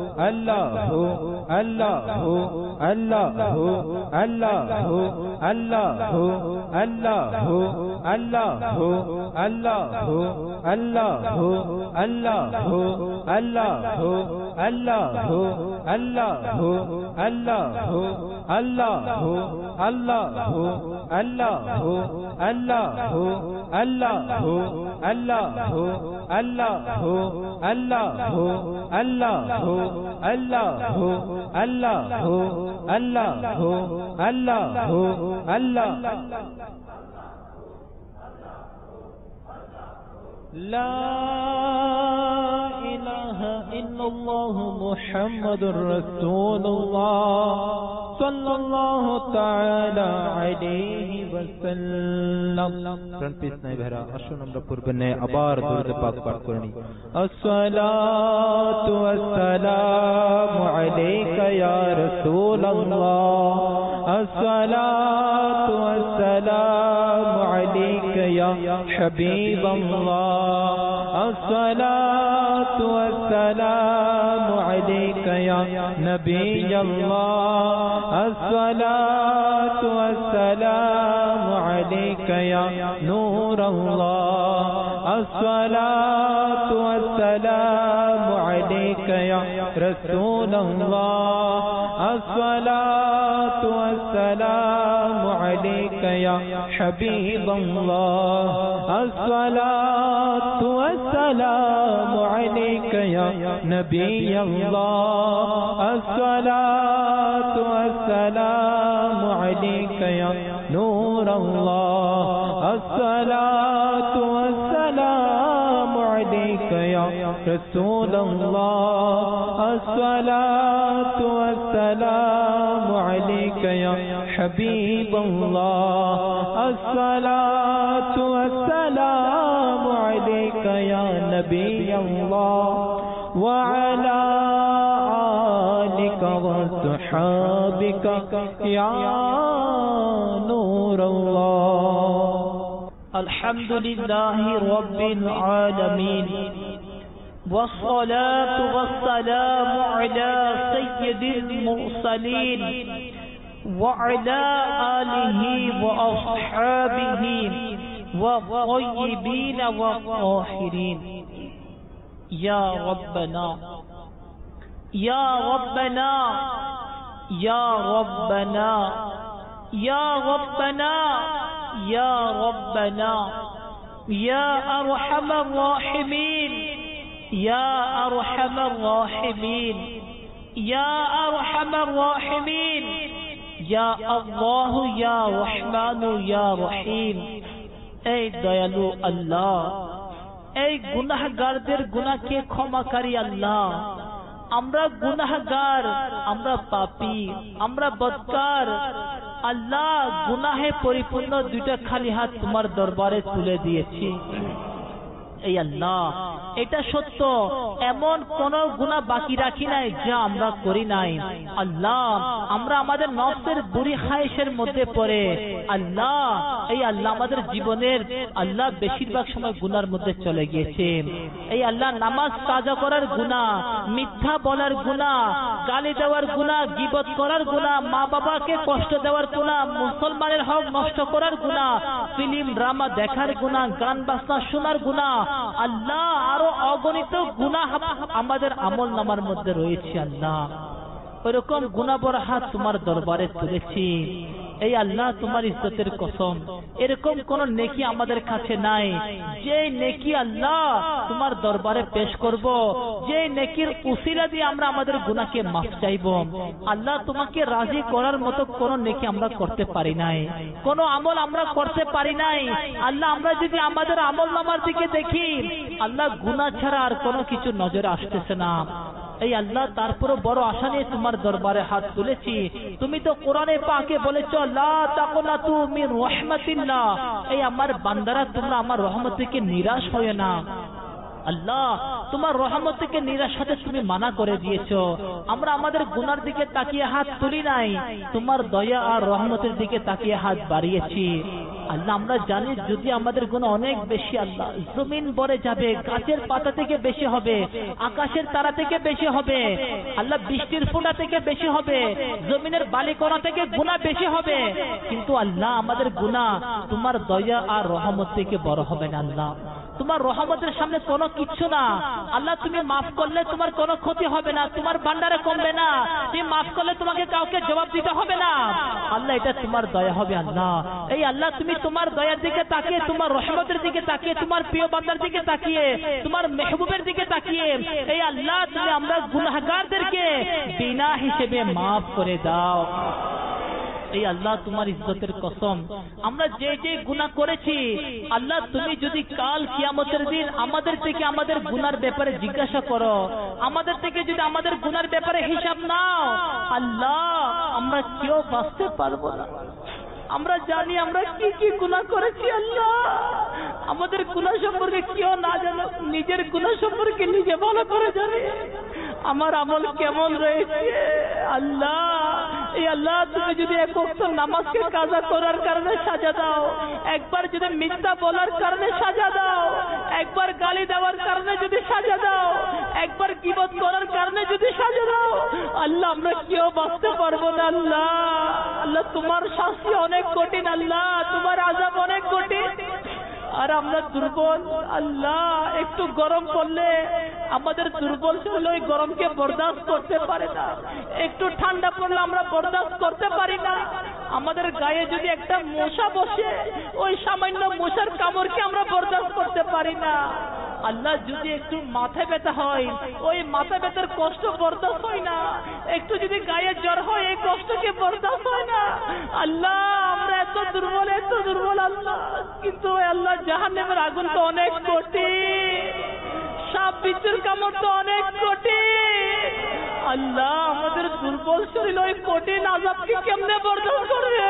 لا الہ الا اللہ محمد رسول اللہ صلی اللہ تعالی علیہ وسلم. فرنٹ پیس نہیں بہرا اشون আমরা পূর্বে আবার দরুদ পাক পাঠ করনি. الصلاة والسلام عليك يا رسول الله. الصلاة والسلام عليك يا حبيب الله. الصلاة والسلام عليك يا نبي الله. الصلاة والسلام عليك يا نور الله. الصلاة والسلام عليك يا رسول الله. الصلاة والسلام عليك يا حبيب الله. الصلاة والسلام عليك يا نبي الله. الصلاة والسلام عليك يا نور الله. الصلاة والسلام عليك يا رسول الله. الصلاة والسلام عليك يا حبيب الله. الصلاة والسلام عليك يا نبي الله وعلى آلك وصحابك يا نور الله. الحمد لله رب العالمين والصلاة والسلام على سيد المرسلين وعلى آله وأصحابه والطيبين والطاهرين. يا ربنا يا ربنا يا ربنا يا ربنا يا ربنا يا أرحم الراحمين يا أرحم الراحمين يا أرحم الراحمين يا الله يا رحمن يا رحيم. اے দয়ালু আল্লাহ, এই গুনাহগারদের গুনাহকে ক্ষমাকারী আল্লাহ, আমরা গুনাহগার, আমরা পাপী, আমরা বদকার আল্লাহ, গুনাহে পরিপূর্ণ দুইটা খালি হাত তোমার দরবারে তুলে দিয়েছি। এই আল্লাহ এটা সত্য, এমন কোন গুনাহ বাকি রাখি নাই যা আমরা করি নাই। আল্লাহ, আমরা আমাদের নফসের বুরি খায়েশের মধ্যে পড়ে আল্লাহ, এই আল্লাহ আমাদের জীবনের আল্লাহ বেশিরভাগ সময় গুনার মধ্যে চলে গিয়েছে। এই আল্লাহ নামাজ কাজা করার গুনাহ, মিথ্যা বলার গুনাহ, গালি দেওয়ার গুনাহ, গীবত করার গুনাহ, মা বাবাকে কষ্ট দেওয়ার গুনাহ, মুসলমানের হক নষ্ট করার গুনাহ, ফিল্ম ড্রামা দেখার গুনাহ, গান বাজনা শোনার গুনাহ, আল্লাহ আরো অগণিত গুনাহ আমাদের আমল নামার মধ্যে রয়েছে। আল্লাহ, ওইরকম গুনাহ বড় হাত তোমার দরবারে তুলেছি। এই আল্লাহ, তোমার ইজ্জতের কসম, এরকম কোন নেকি আমাদের কাছে নাই যে নেকি আল্লাহ তোমার দরবারে পেশ করব, যে নেকির উসিলা দিয়ে আমরা আমাদের গুনাহকে মাফ চাইব। আল্লাহ, তোমাকে রাজি করার মতো কোন নেকি আমরা করতে পারি নাই, কোন আমল আমরা করতে পারি নাই। আল্লাহ, আমরা যদি আমাদের আমল নামার দিকে দেখি আল্লাহ, গুনাহ ছাড়া আর কোনো কিছু নজরে আসতেছে না। এই আল্লাহ, তারপরে বড় আশা নিয়ে তোমার দরবারে হাত তুলেছি। তুমি তো কোরআনে পাকে বলেছো, লা তাকুনাতু মিন রাহমাতিল্লাহ, এই আমার বান্দারা তোমরা আমার রহমত থেকে নিরাশ হয় না। আল্লাহ, তোমার রহমত থেকে নিরাশ হতে তুমি মানা করে দিয়েছো। আমরা আমাদের গুনার দিকে তাকিয়ে হাত তুলি নাই, তোমার দয়া আর রহমতের দিকে তাকিয়ে হাত বাড়িয়েছি। আল্লাহ, আমরা জানি যদি আমাদের গুনাহ অনেক বেশি, আল্লাহ জমিন ভরে যাবে, গাছের পাতা থেকে বেশি হবে, আকাশের তারা থেকে বেশি হবে, আল্লাহ বৃষ্টির ফোঁটা থেকে বেশি হবে, জমিনের বালিকণা থেকে গুনাহ বেশি হবে, কিন্তু আল্লাহ আমাদের গুনাহ তোমার দয়া আর রহমত থেকে বড় হবে না। আল্লাহ, তোমার রহমতের সামনে কোনো কিচ্ছু না। আল্লাহ, তুমি মাফ করলে তোমার কোনো ক্ষতি হবে না, তোমার ভান্ডারে কমবে না, তুমি মাফ করলে তোমাকে কাউকে জবাব দিতে হবে না। আল্লাহ, এটা তোমার দয়া হবে। আল্লাহ, এই আল্লাহ, তুমি তোমার দয়ার দিকে তাকিয়ে, তোমার রহমতের দিকে তাকিয়ে, তোমার প্রিয় বান্দার দিকে তাকিয়ে, তোমার মেহবুবের দিকে তাকিয়ে, এই আল্লাহ তুমি আমরা গুনাহগারদেরকে বিনা হিসেবে মাফ করে দাও। এই আল্লাহ, তোমার ইজ্জতের কসম, আমরা যে যে গুনাহ করেছি আল্লাহ, তুমি যদি কাল কিয়ামতের দিন আমাদের থেকে আমাদের গুনার ব্যাপারে জিজ্ঞাসা করো, আমাদের থেকে যদি আমাদের গুনার ব্যাপারে হিসাব নাও, আল্লাহ আমরা কেউ বাঁচতে পারবো না। আমরা জানি আমরা কি কি গুনাহ করেছি। আল্লাহ, আমাদের গুনাহ সম্পর্কে কেউ না জানো, নিজের গুনাহ সম্পর্কে নিজে ভালো করে জানে আমার আমল কেমন রয়েছে। আল্লাহ, এই আল্লাহ, তুমি যদি এক ওয়াক্ত নামাজকে কাজা করার কারণে সাজা দাও, একবার যদি মিথ্যা বলার কারণে সাজা দাও, একবার গালি দেওয়ার কারণে যদি সাজা দাও, একবার গীবত করার কারণে যদি সাজা দাও, আল্লাহ আমরা কেউ বাঁচতে পারবো না। আল্লাহ, আল্লাহ তোমার শাস্তি অনেক কঠিন। আল্লাহ, তোমার আযাব অনেক কঠিন, আর আমরা দুর্বল। আল্লাহ, একটু গরম পড়লে আমাদের দুর্বল শরীর ওই গরমকে বরদাস্ত করতে পারে না, একটু ঠান্ডা পড়লে আমরা বরদাস্ত করতে পারি না। আমাদের গায়ে যদি একটা মশা বসে, ওই সামান্য মশার কামড়কে আমরা বরদাস্ত করতে পারি না। আল্লাহ, যদি একটু মাথা ব্যথা হয়, ওই মাথা ব্যথার কষ্ট বরদাস্ত হয় না। একটু যদি গায়ে জ্বর হয়, এই কষ্টকে বরদাস্ত হয় না। আল্লাহ, আমরা এত দুর্বল, এত দুর্বল আল্লাহ, কিন্তু আল্লাহ জাহান্নামের আগুন তো অনেক কঠিন, সাপ বিচ্ছুর কামড় তো অনেক কঠিন। আল্লাহ, আমাদের দুর্বল শরীর ওই কঠিন আযাবকে কেমনে বরদাস্ত করবে?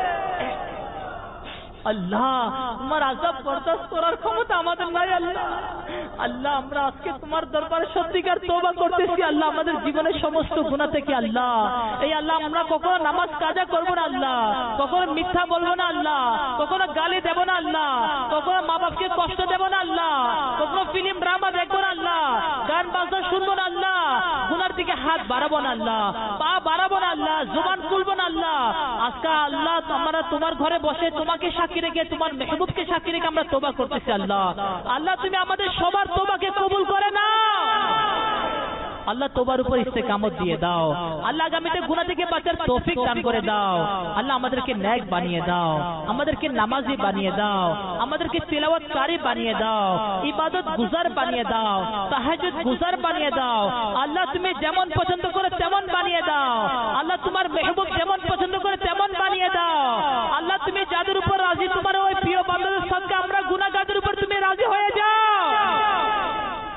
আল্লাহ, তোমার আযাব বরদাস্ত করার ক্ষমতা আমাদের নাই। আল্লাহ, আল্লাহ আমরা আজকে তোমার দরবারে সত্যিকার তওবা করতেছি। আল্লাহ, আমাদের জীবনের সমস্ত গুনাহ থেকে আল্লাহ, এই আল্লাহ আমরা কখনো নামাজ কাজা করবো না। আল্লাহ, কখনো মিথ্যা বলবো না। আল্লাহ, কখনো গালি দেব না। আল্লাহ, কখনো মা বাপকে কষ্ট দেব না। আল্লাহ, কখনো ফিল্ম ড্রামা দেখবো না। আল্লাহ, গান বাজনা শুনবো না। আল্লাহ, গুনার দিকে হাত বাড়াবো না। আল্লাহ, পা বাড়াবো না। আল্লাহ, জবান খুলবো না। আল্লাহ, আজকে আল্লাহ আমরা তোমার ঘরে বসে তোমাকে সাক্ষী রেখে, তোমার মেহবুবকে সাক্ষী রেখে আমরা তওবা করতেছি। আল্লাহ, আল্লাহ তুমি আমাদের সবার তওবাকে কবুল করে নাও। আল্লাহ, তওবার উপর ইস্তেকামত দিয়ে দাও। আল্লাহ, আগামীতে গুনাহ থেকে বাঁচার তৌফিক দান করে দাও। আল্লাহ, আমাদেরকে নেক বানিয়ে দাও, আমাদেরকে নামাজি বানিয়ে দাও, আমাদেরকে তিলাওয়াতকারী বানিয়ে দাও, ইবাদত গুজার বানিয়ে দাও, তাহাজ্জুদ গুজার বানিয়ে দাও। আল্লাহ, তুমি যেমন পছন্দ করে তেমন বানিয়ে দাও। আল্লাহ, তোমার মেহবুব যেমন পছন্দ করে তেমন বানিয়ে দাও। আল্লাহ, তুমি যাদের উপর রাজি, তোমার ওই প্রিয় বান্দাদের সঙ্গে আমরা গুনাহগারদের উপর তুমি রাজি হয়ে যাও। এই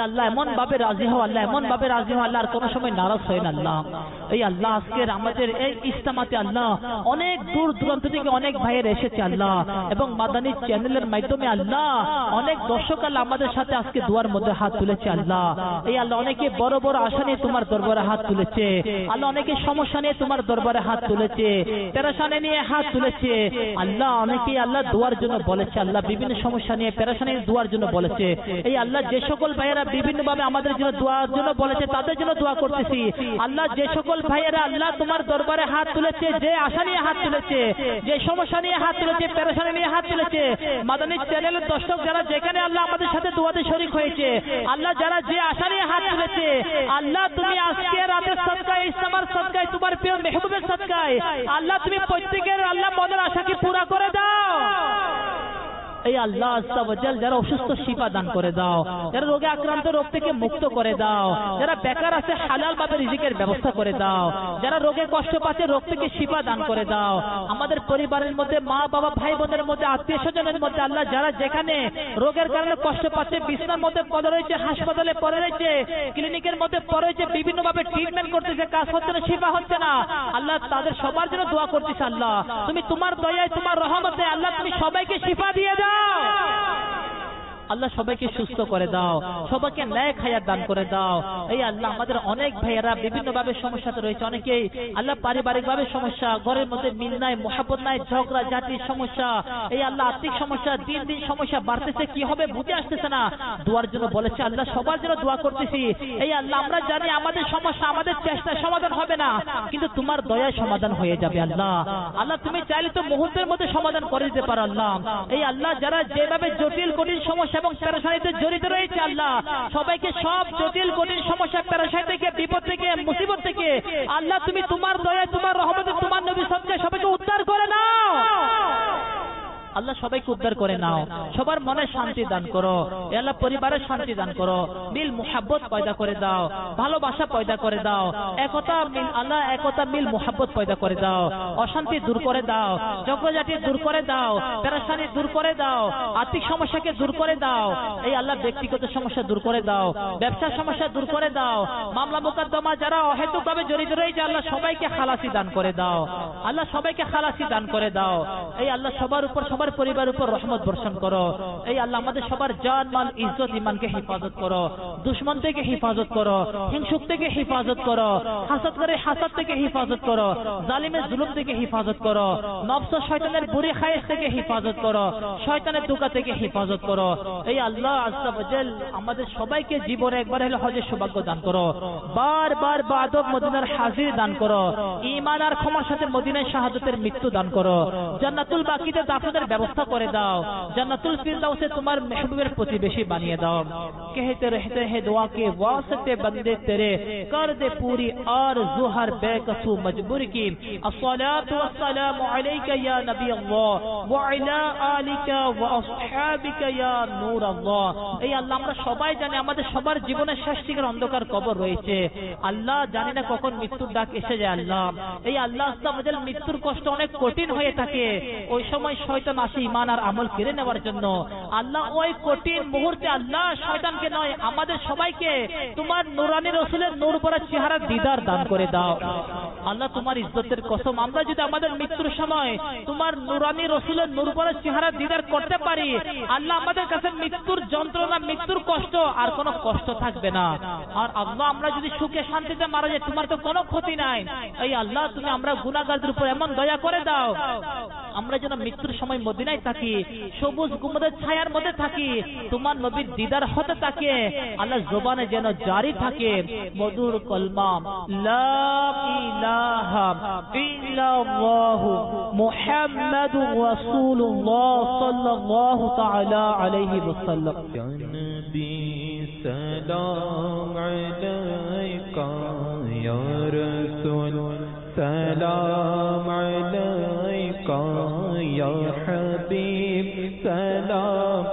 আল্লাহ এমন ভাবে রাজি হও, আল্লাহ এমন ভাবে রাজি হও, আল্লাহ আর কোনো সময় নারাজ হয় না আল্লাহ। এই আল্লাহ আজকের আমাদের এই ইজতেমাতে আল্লাহ অনেক দূর দূরান্ত থেকে অনেক ভাইয়ের এসেছে আল্লাহ, এবং মাদানী চ্যানেলের মাধ্যমে আল্লাহ অনেক দর্শক আল্লাহ আমাদের সাথে আজকে দুয়ার মধ্যে হাত তুলেছে আল্লাহ। এই আল্লাহ অনেকে বড় বড় আশা নিয়ে তোমার দরবারে হাত তুলেছে আল্লাহ, অনেকে সমস্যা নিয়ে তোমার দরবারে হাত তুলেছে, পেরেশানি নিয়ে হাত তুলেছে আল্লাহ, অনেকেই আল্লাহ দুয়ার জন্য বলেছে আল্লাহ, বিভিন্ন সমস্যা নিয়ে পেরেশানি দুয়ার জন্য বলেছে। এই আল্লাহ যে সকল ভাইয়েরা বিভিন্ন ভাবে আমাদের জন্য দোয়ার জন্য বলেছে তাদের জন্য দোয়া করতেছি আল্লাহ। যে সকল ভাইয়েরা আল্লাহ তোমার দরবারে হাত তুলেছে, যে আশা নিয়ে হাত তুলেছে, যে সমস্যা নিয়ে হাত তুলেছে, পেরেশানি নিয়ে হাত তুলেছে, মাদানী চ্যানেলের দর্শক যারা যেখানে আল্লাহ আমাদের সাথে দোয়াতে শরীক হয়েছে আল্লাহ, যারা যে আশা নিয়ে হাত তুলেছে আল্লাহ, তুমি আজকে রাতের সদকায়, ইসলামের সদকায়, তোমার প্রিয় মেহবুবের সদকায় আল্লাহ তুমি প্রত্যেকের আল্লাহ মনের আশাকে পুরা করে দাও। এই আল্লাহ আজ্জা ওয়া জাল যারা অসুস্থ শিফা দান করে দাও, যারা রোগে আক্রান্ত রোগ থেকে মুক্ত করে দাও, যারা বেকার আছে হালাল ভাবে রিজিকের ব্যবস্থা করে দাও, যারা রোগে কষ্ট পাচ্ছে রোগ থেকে শিফা দান করে দাও। আমাদের পরিবারের মধ্যে মা বাবা ভাই বোনের মধ্যে আত্মীয় স্বজনের মধ্যে আল্লাহ যারা যেখানে রোগের কারণে কষ্ট পাচ্ছে, বিছানার মধ্যে পড়ে রয়েছে, হাসপাতালে পড়ে রয়েছে, ক্লিনিকের মধ্যে পড়ে রয়েছে, বিভিন্ন ভাবে ট্রিটমেন্ট করতেছে, কাজ হচ্ছে না, শিফা হচ্ছে না আল্লাহ, তাদের সবার জন্য দোয়া করতেছে আল্লাহ, তুমি তোমার দয়ায় তোমার রহমতে আল্লাহ তুমি সবাইকে শিফা দিয়ে দাও আল্লাহ, সবাইকে সুস্থ করে দাও, সবাইকে ন্যায় হায়াত দান করে দাও। এই আল্লাহ আমাদের অনেক ভাইয়েরা বিভিন্ন ভাবে সমস্যাতে রয়েছে, অনেকেই আল্লাহ পারিবারিক ভাবে সমস্যা, ঘরের মধ্যে মিল নাই, মহাব্বত নাই, ঝগড়া জাতির সমস্যা, এই আল্লাহ আর্থিক সমস্যা, দিন দিন সমস্যা বাড়তেছে, কি হবে বুঝে আসতেছে না, দুয়ার জন্য বলেছে আল্লাহ, সবার জন্য দোয়া করতেছি। এই আল্লাহ আমরা জানি আমাদের সমস্যা আমাদের চেষ্টায় সমাধান হবে না, কিন্তু তোমার দয়ায় সমাধান হয়ে যাবে আল্লাহ। আল্লাহ তুমি চাইলে তো মুহূর্তের মধ্যে সমাধান করে দিতে পারো আল্লাহ। এই আল্লাহ যারা যেভাবে জটিল কঠিন সমস্যা এবং পেরেশানিতে জড়িত রয়েছে আল্লাহ, সবাইকে সব জটিল কঠিন সমস্যা, পেরেশানি থেকে, বিপদ থেকে, মুসিবত থেকে আল্লাহ তুমি তোমার দয়ায় তোমার রহমতে তোমার নবী সদকায় সবাইকে উদ্ধার করে নাও আল্লাহ, সবাইকে উদ্ধার করে নাও, সবার মনে শান্তি দান করো আল্লাহ, পরিবারের শান্তি দান করো, মিল মুহাব্বত পয়দা করে দাও, ভালোবাসা পয়দা করে দাও, একতা মিল আল্লাহ একতা মিল মুহাব্বত পয়দা করে দাও, অশান্তি দূর করে দাও, ঝগড়াঝাটি দূর করে দাও, পেরেশানি দূর করে দাও, আর্থিক সমস্যাকে দূর করে দাও। এই আল্লাহ ব্যক্তিগত সমস্যা দূর করে দাও, ব্যবসার সমস্যা দূর করে দাও, মামলা মোকদ্দমা যারা অহেতুকভাবে জড়িত রয়েছে আল্লাহ সবাইকে খালাসি দান করে দাও আল্লাহ, সবাইকে খালাসি দান করে দাও। এই আল্লাহ সবার উপর সবার পরিবার উপর রহমত বর্ষণ করো। এই আল্লাহ আমাদের সবার জান মাল ইজ্জত ইমানকে হেফাজত করো, দুশমন থেকে হেফাজত করো, হিংসুক থেকে হেফাজত করো, হাসাদ করে হাসাদ থেকে হেফাজত করো, জালিমের জুলুম থেকে হেফাজত করো, নফস শয়তানের বুরি খায়েশ থেকে হেফাজত করো, শয়তানের ধোঁকা থেকে হেফাজত করো। এই আল্লাহ আজ্জা ওয়া জাল আমাদের সবাইকে জীবনে একবার হলে হজের সৌভাগ্য দান করো, বারবার বাদব মদিনার হাজির দান করো, ঈমান আর ক্ষমার সাথে মদিনায় শাহাদাতের মৃত্যু দান করো, জান্নাতুল বাকিতে দাফনের ব্যবস্থা করে দাও, জান্নাতুল ফিরদাউসে তোমার মেহবুবের প্রতিবেশী বানিয়ে দাও। कहते रहते हैं दुआ के वास्ते बंदे तेरे कर दे पूरी आरज़ू हर बेकसू मजबूर की। अस्सलातु वस्सलामु अलैका या नबी अल्लाह व अला आलिका व আসহাবিকা ইয়া নূর আল্লাহ। এই আল্লাহ আমরা সবাই জানি আমাদের সবার জীবনের শেষ দিকের অন্ধকার কবর রয়েছে আল্লাহ, জানি না কখন মৃত্যুর ডাক এসে যায় আল্লাহ। এই আল্লাহ আমাদের মৃত্যুর কষ্ট অনেক কঠিন হয়ে থাকে, ওই সময় শয়তান আসে ঈমান আর আমল কেড়ে নেওয়ার জন্য আল্লাহ। ওই কঠিন মুহূর্তে আল্লাহ শয়তানকে নয় আমাদের সবাইকে তোমার নূরানী রাসূলের নূর ভরা চেহারা দিদার দান করে দাও আল্লাহ। তোমার ইজ্জতের কসম আমরা যদি আমাদের মৃত্যুর সময় তোমার নূরানী রাসূলের নূর ভরা চেহারা দিদার করতে পারি আল্লাহ, আমাদের কাছে মৃত্যুর যন্ত্রণা মৃত্যুর কষ্ট আর কোনো কষ্ট থাকবে না। আর আল্লাহ আমরা যদি সুখে শান্তিতে মারা যাই তোমার তো কোনো ক্ষতি নাই। এই আল্লাহ তুমি আমরা গুনাহগারদের উপর এমন দয়া করে দাও আমরা যেন মৃত্যুর সময় মদিনায় থাকি, সবুজ গুম্বদের ছায়ার মধ্যে থাকি, তোমার নবীর দিদার হতে থাকে আল্লাহ, জবানে যেন জারি থাকে মধুর কলমা লা ইলাহা ইল্লাল্লাহু মুহাম্মাদুর রাসূলুল্লাহ সাল্লাল্লাহু তাআলা আলাইহি ওয়াসাল্লাম। ইয়া নবী সালাম আলাইকা ইয়া রাসূল সালাম আলাইকা ইয়া হাবিব সালাম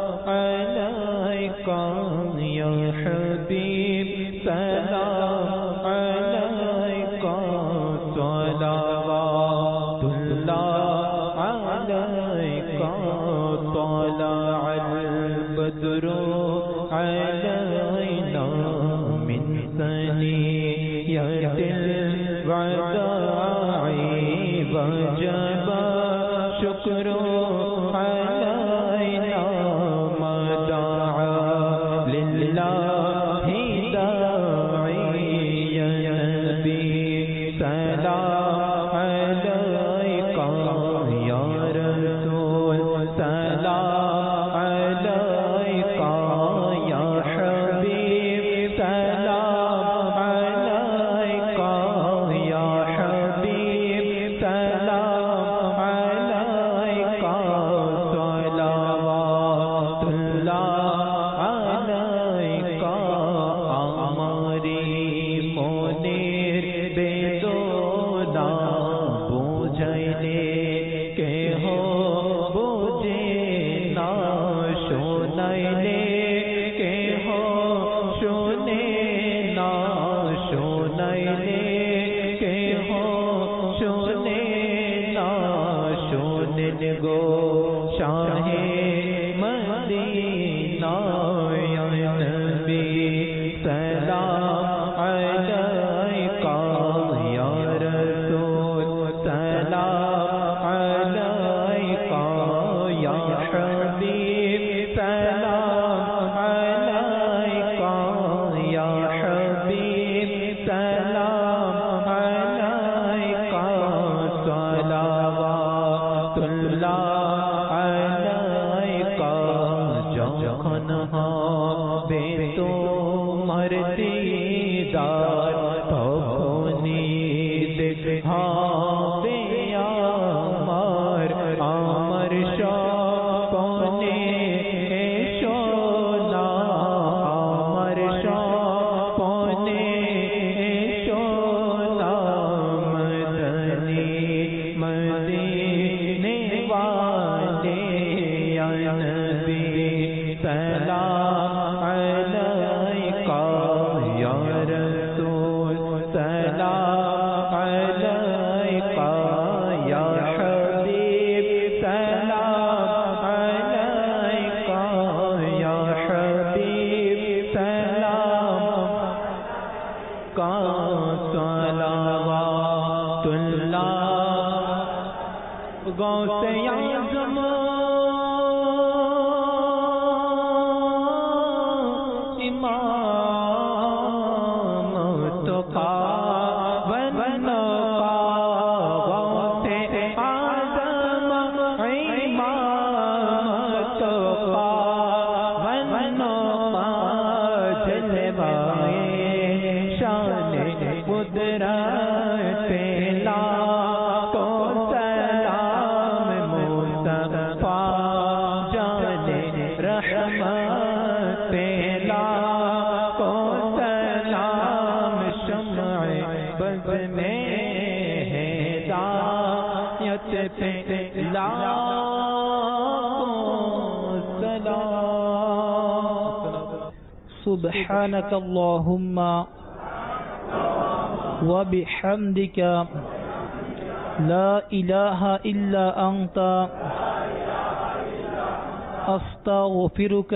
আলাইকা ইয়া হাবিব সালাম আলাইকা সালাওয়াতুল্লাহ আলাইকা তালাআল বদরু আলাইনা وجب شکر علینا مدعا للہ داعیا نبی سلام علیکہ یا رسول سلام علیکہ یا حبیب سلام علیکہ یا حبیب سلام علیکہ صلوات اللہ علیکہ ہماری منیر بیدونا بوجھنے کے ہو بوجھے نا شونینے کے ہو شونے نا شونینے کے ہو شونے نا شونن گو شاہ مدینہ یا نبی سلام علیکہ یا رسول سلام علیکہ یا حبیب سلام علیکہ یا حبیب سلام علیکہ صلوات اللہ علیکہ جخن بے تو مرتی دار پھونید ہاں بے آمار آمر شاہ پونے شونا آمر شاہ پونے شونا مدنی مدینے والے یا نبی سلام علیکہ یا رسول سلام علیکہ یا حبیب سلام علیکہ یا حبیب سلام کا صلوات اللہ غوث اعظم امام تقا ونقا غوث اعظم امام تقا ونقا جلوائے شان قدرت لا کو سلام مصطفیٰ جان رحمت لا کو سلام شمع بز میں ہدایت پہ لا سبحانك اللهم وبحمدك لا إله إلا أنت أستغفرك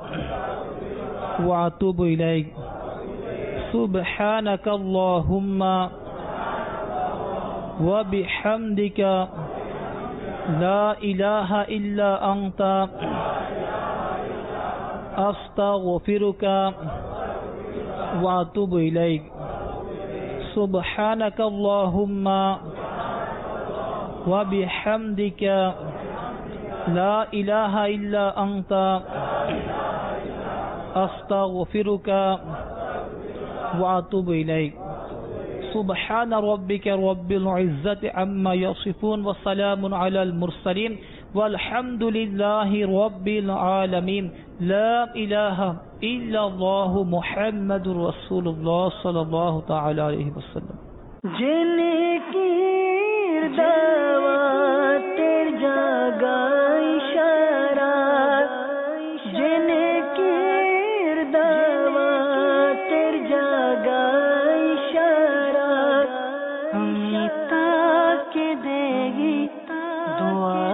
وأتوب إليك سبحانك اللهم وبحمدك لا إله إلا أنت أستغفرك وأتوب إليك سبحانك اللهم وبحمدك لا إله إلا أنت أستغفرك وأتوب إليك سبحان ربك رب العزة عما يصفون وسلام على المرسلين والحمد لله رب العالمين لا إله إلا الله محمد رسول الله صلى الله تعالى عليه وسلم جن کی دعوت جگہ اشارہ جن کی دعوت جگہ اشارہ ہم تاک دے گی دعا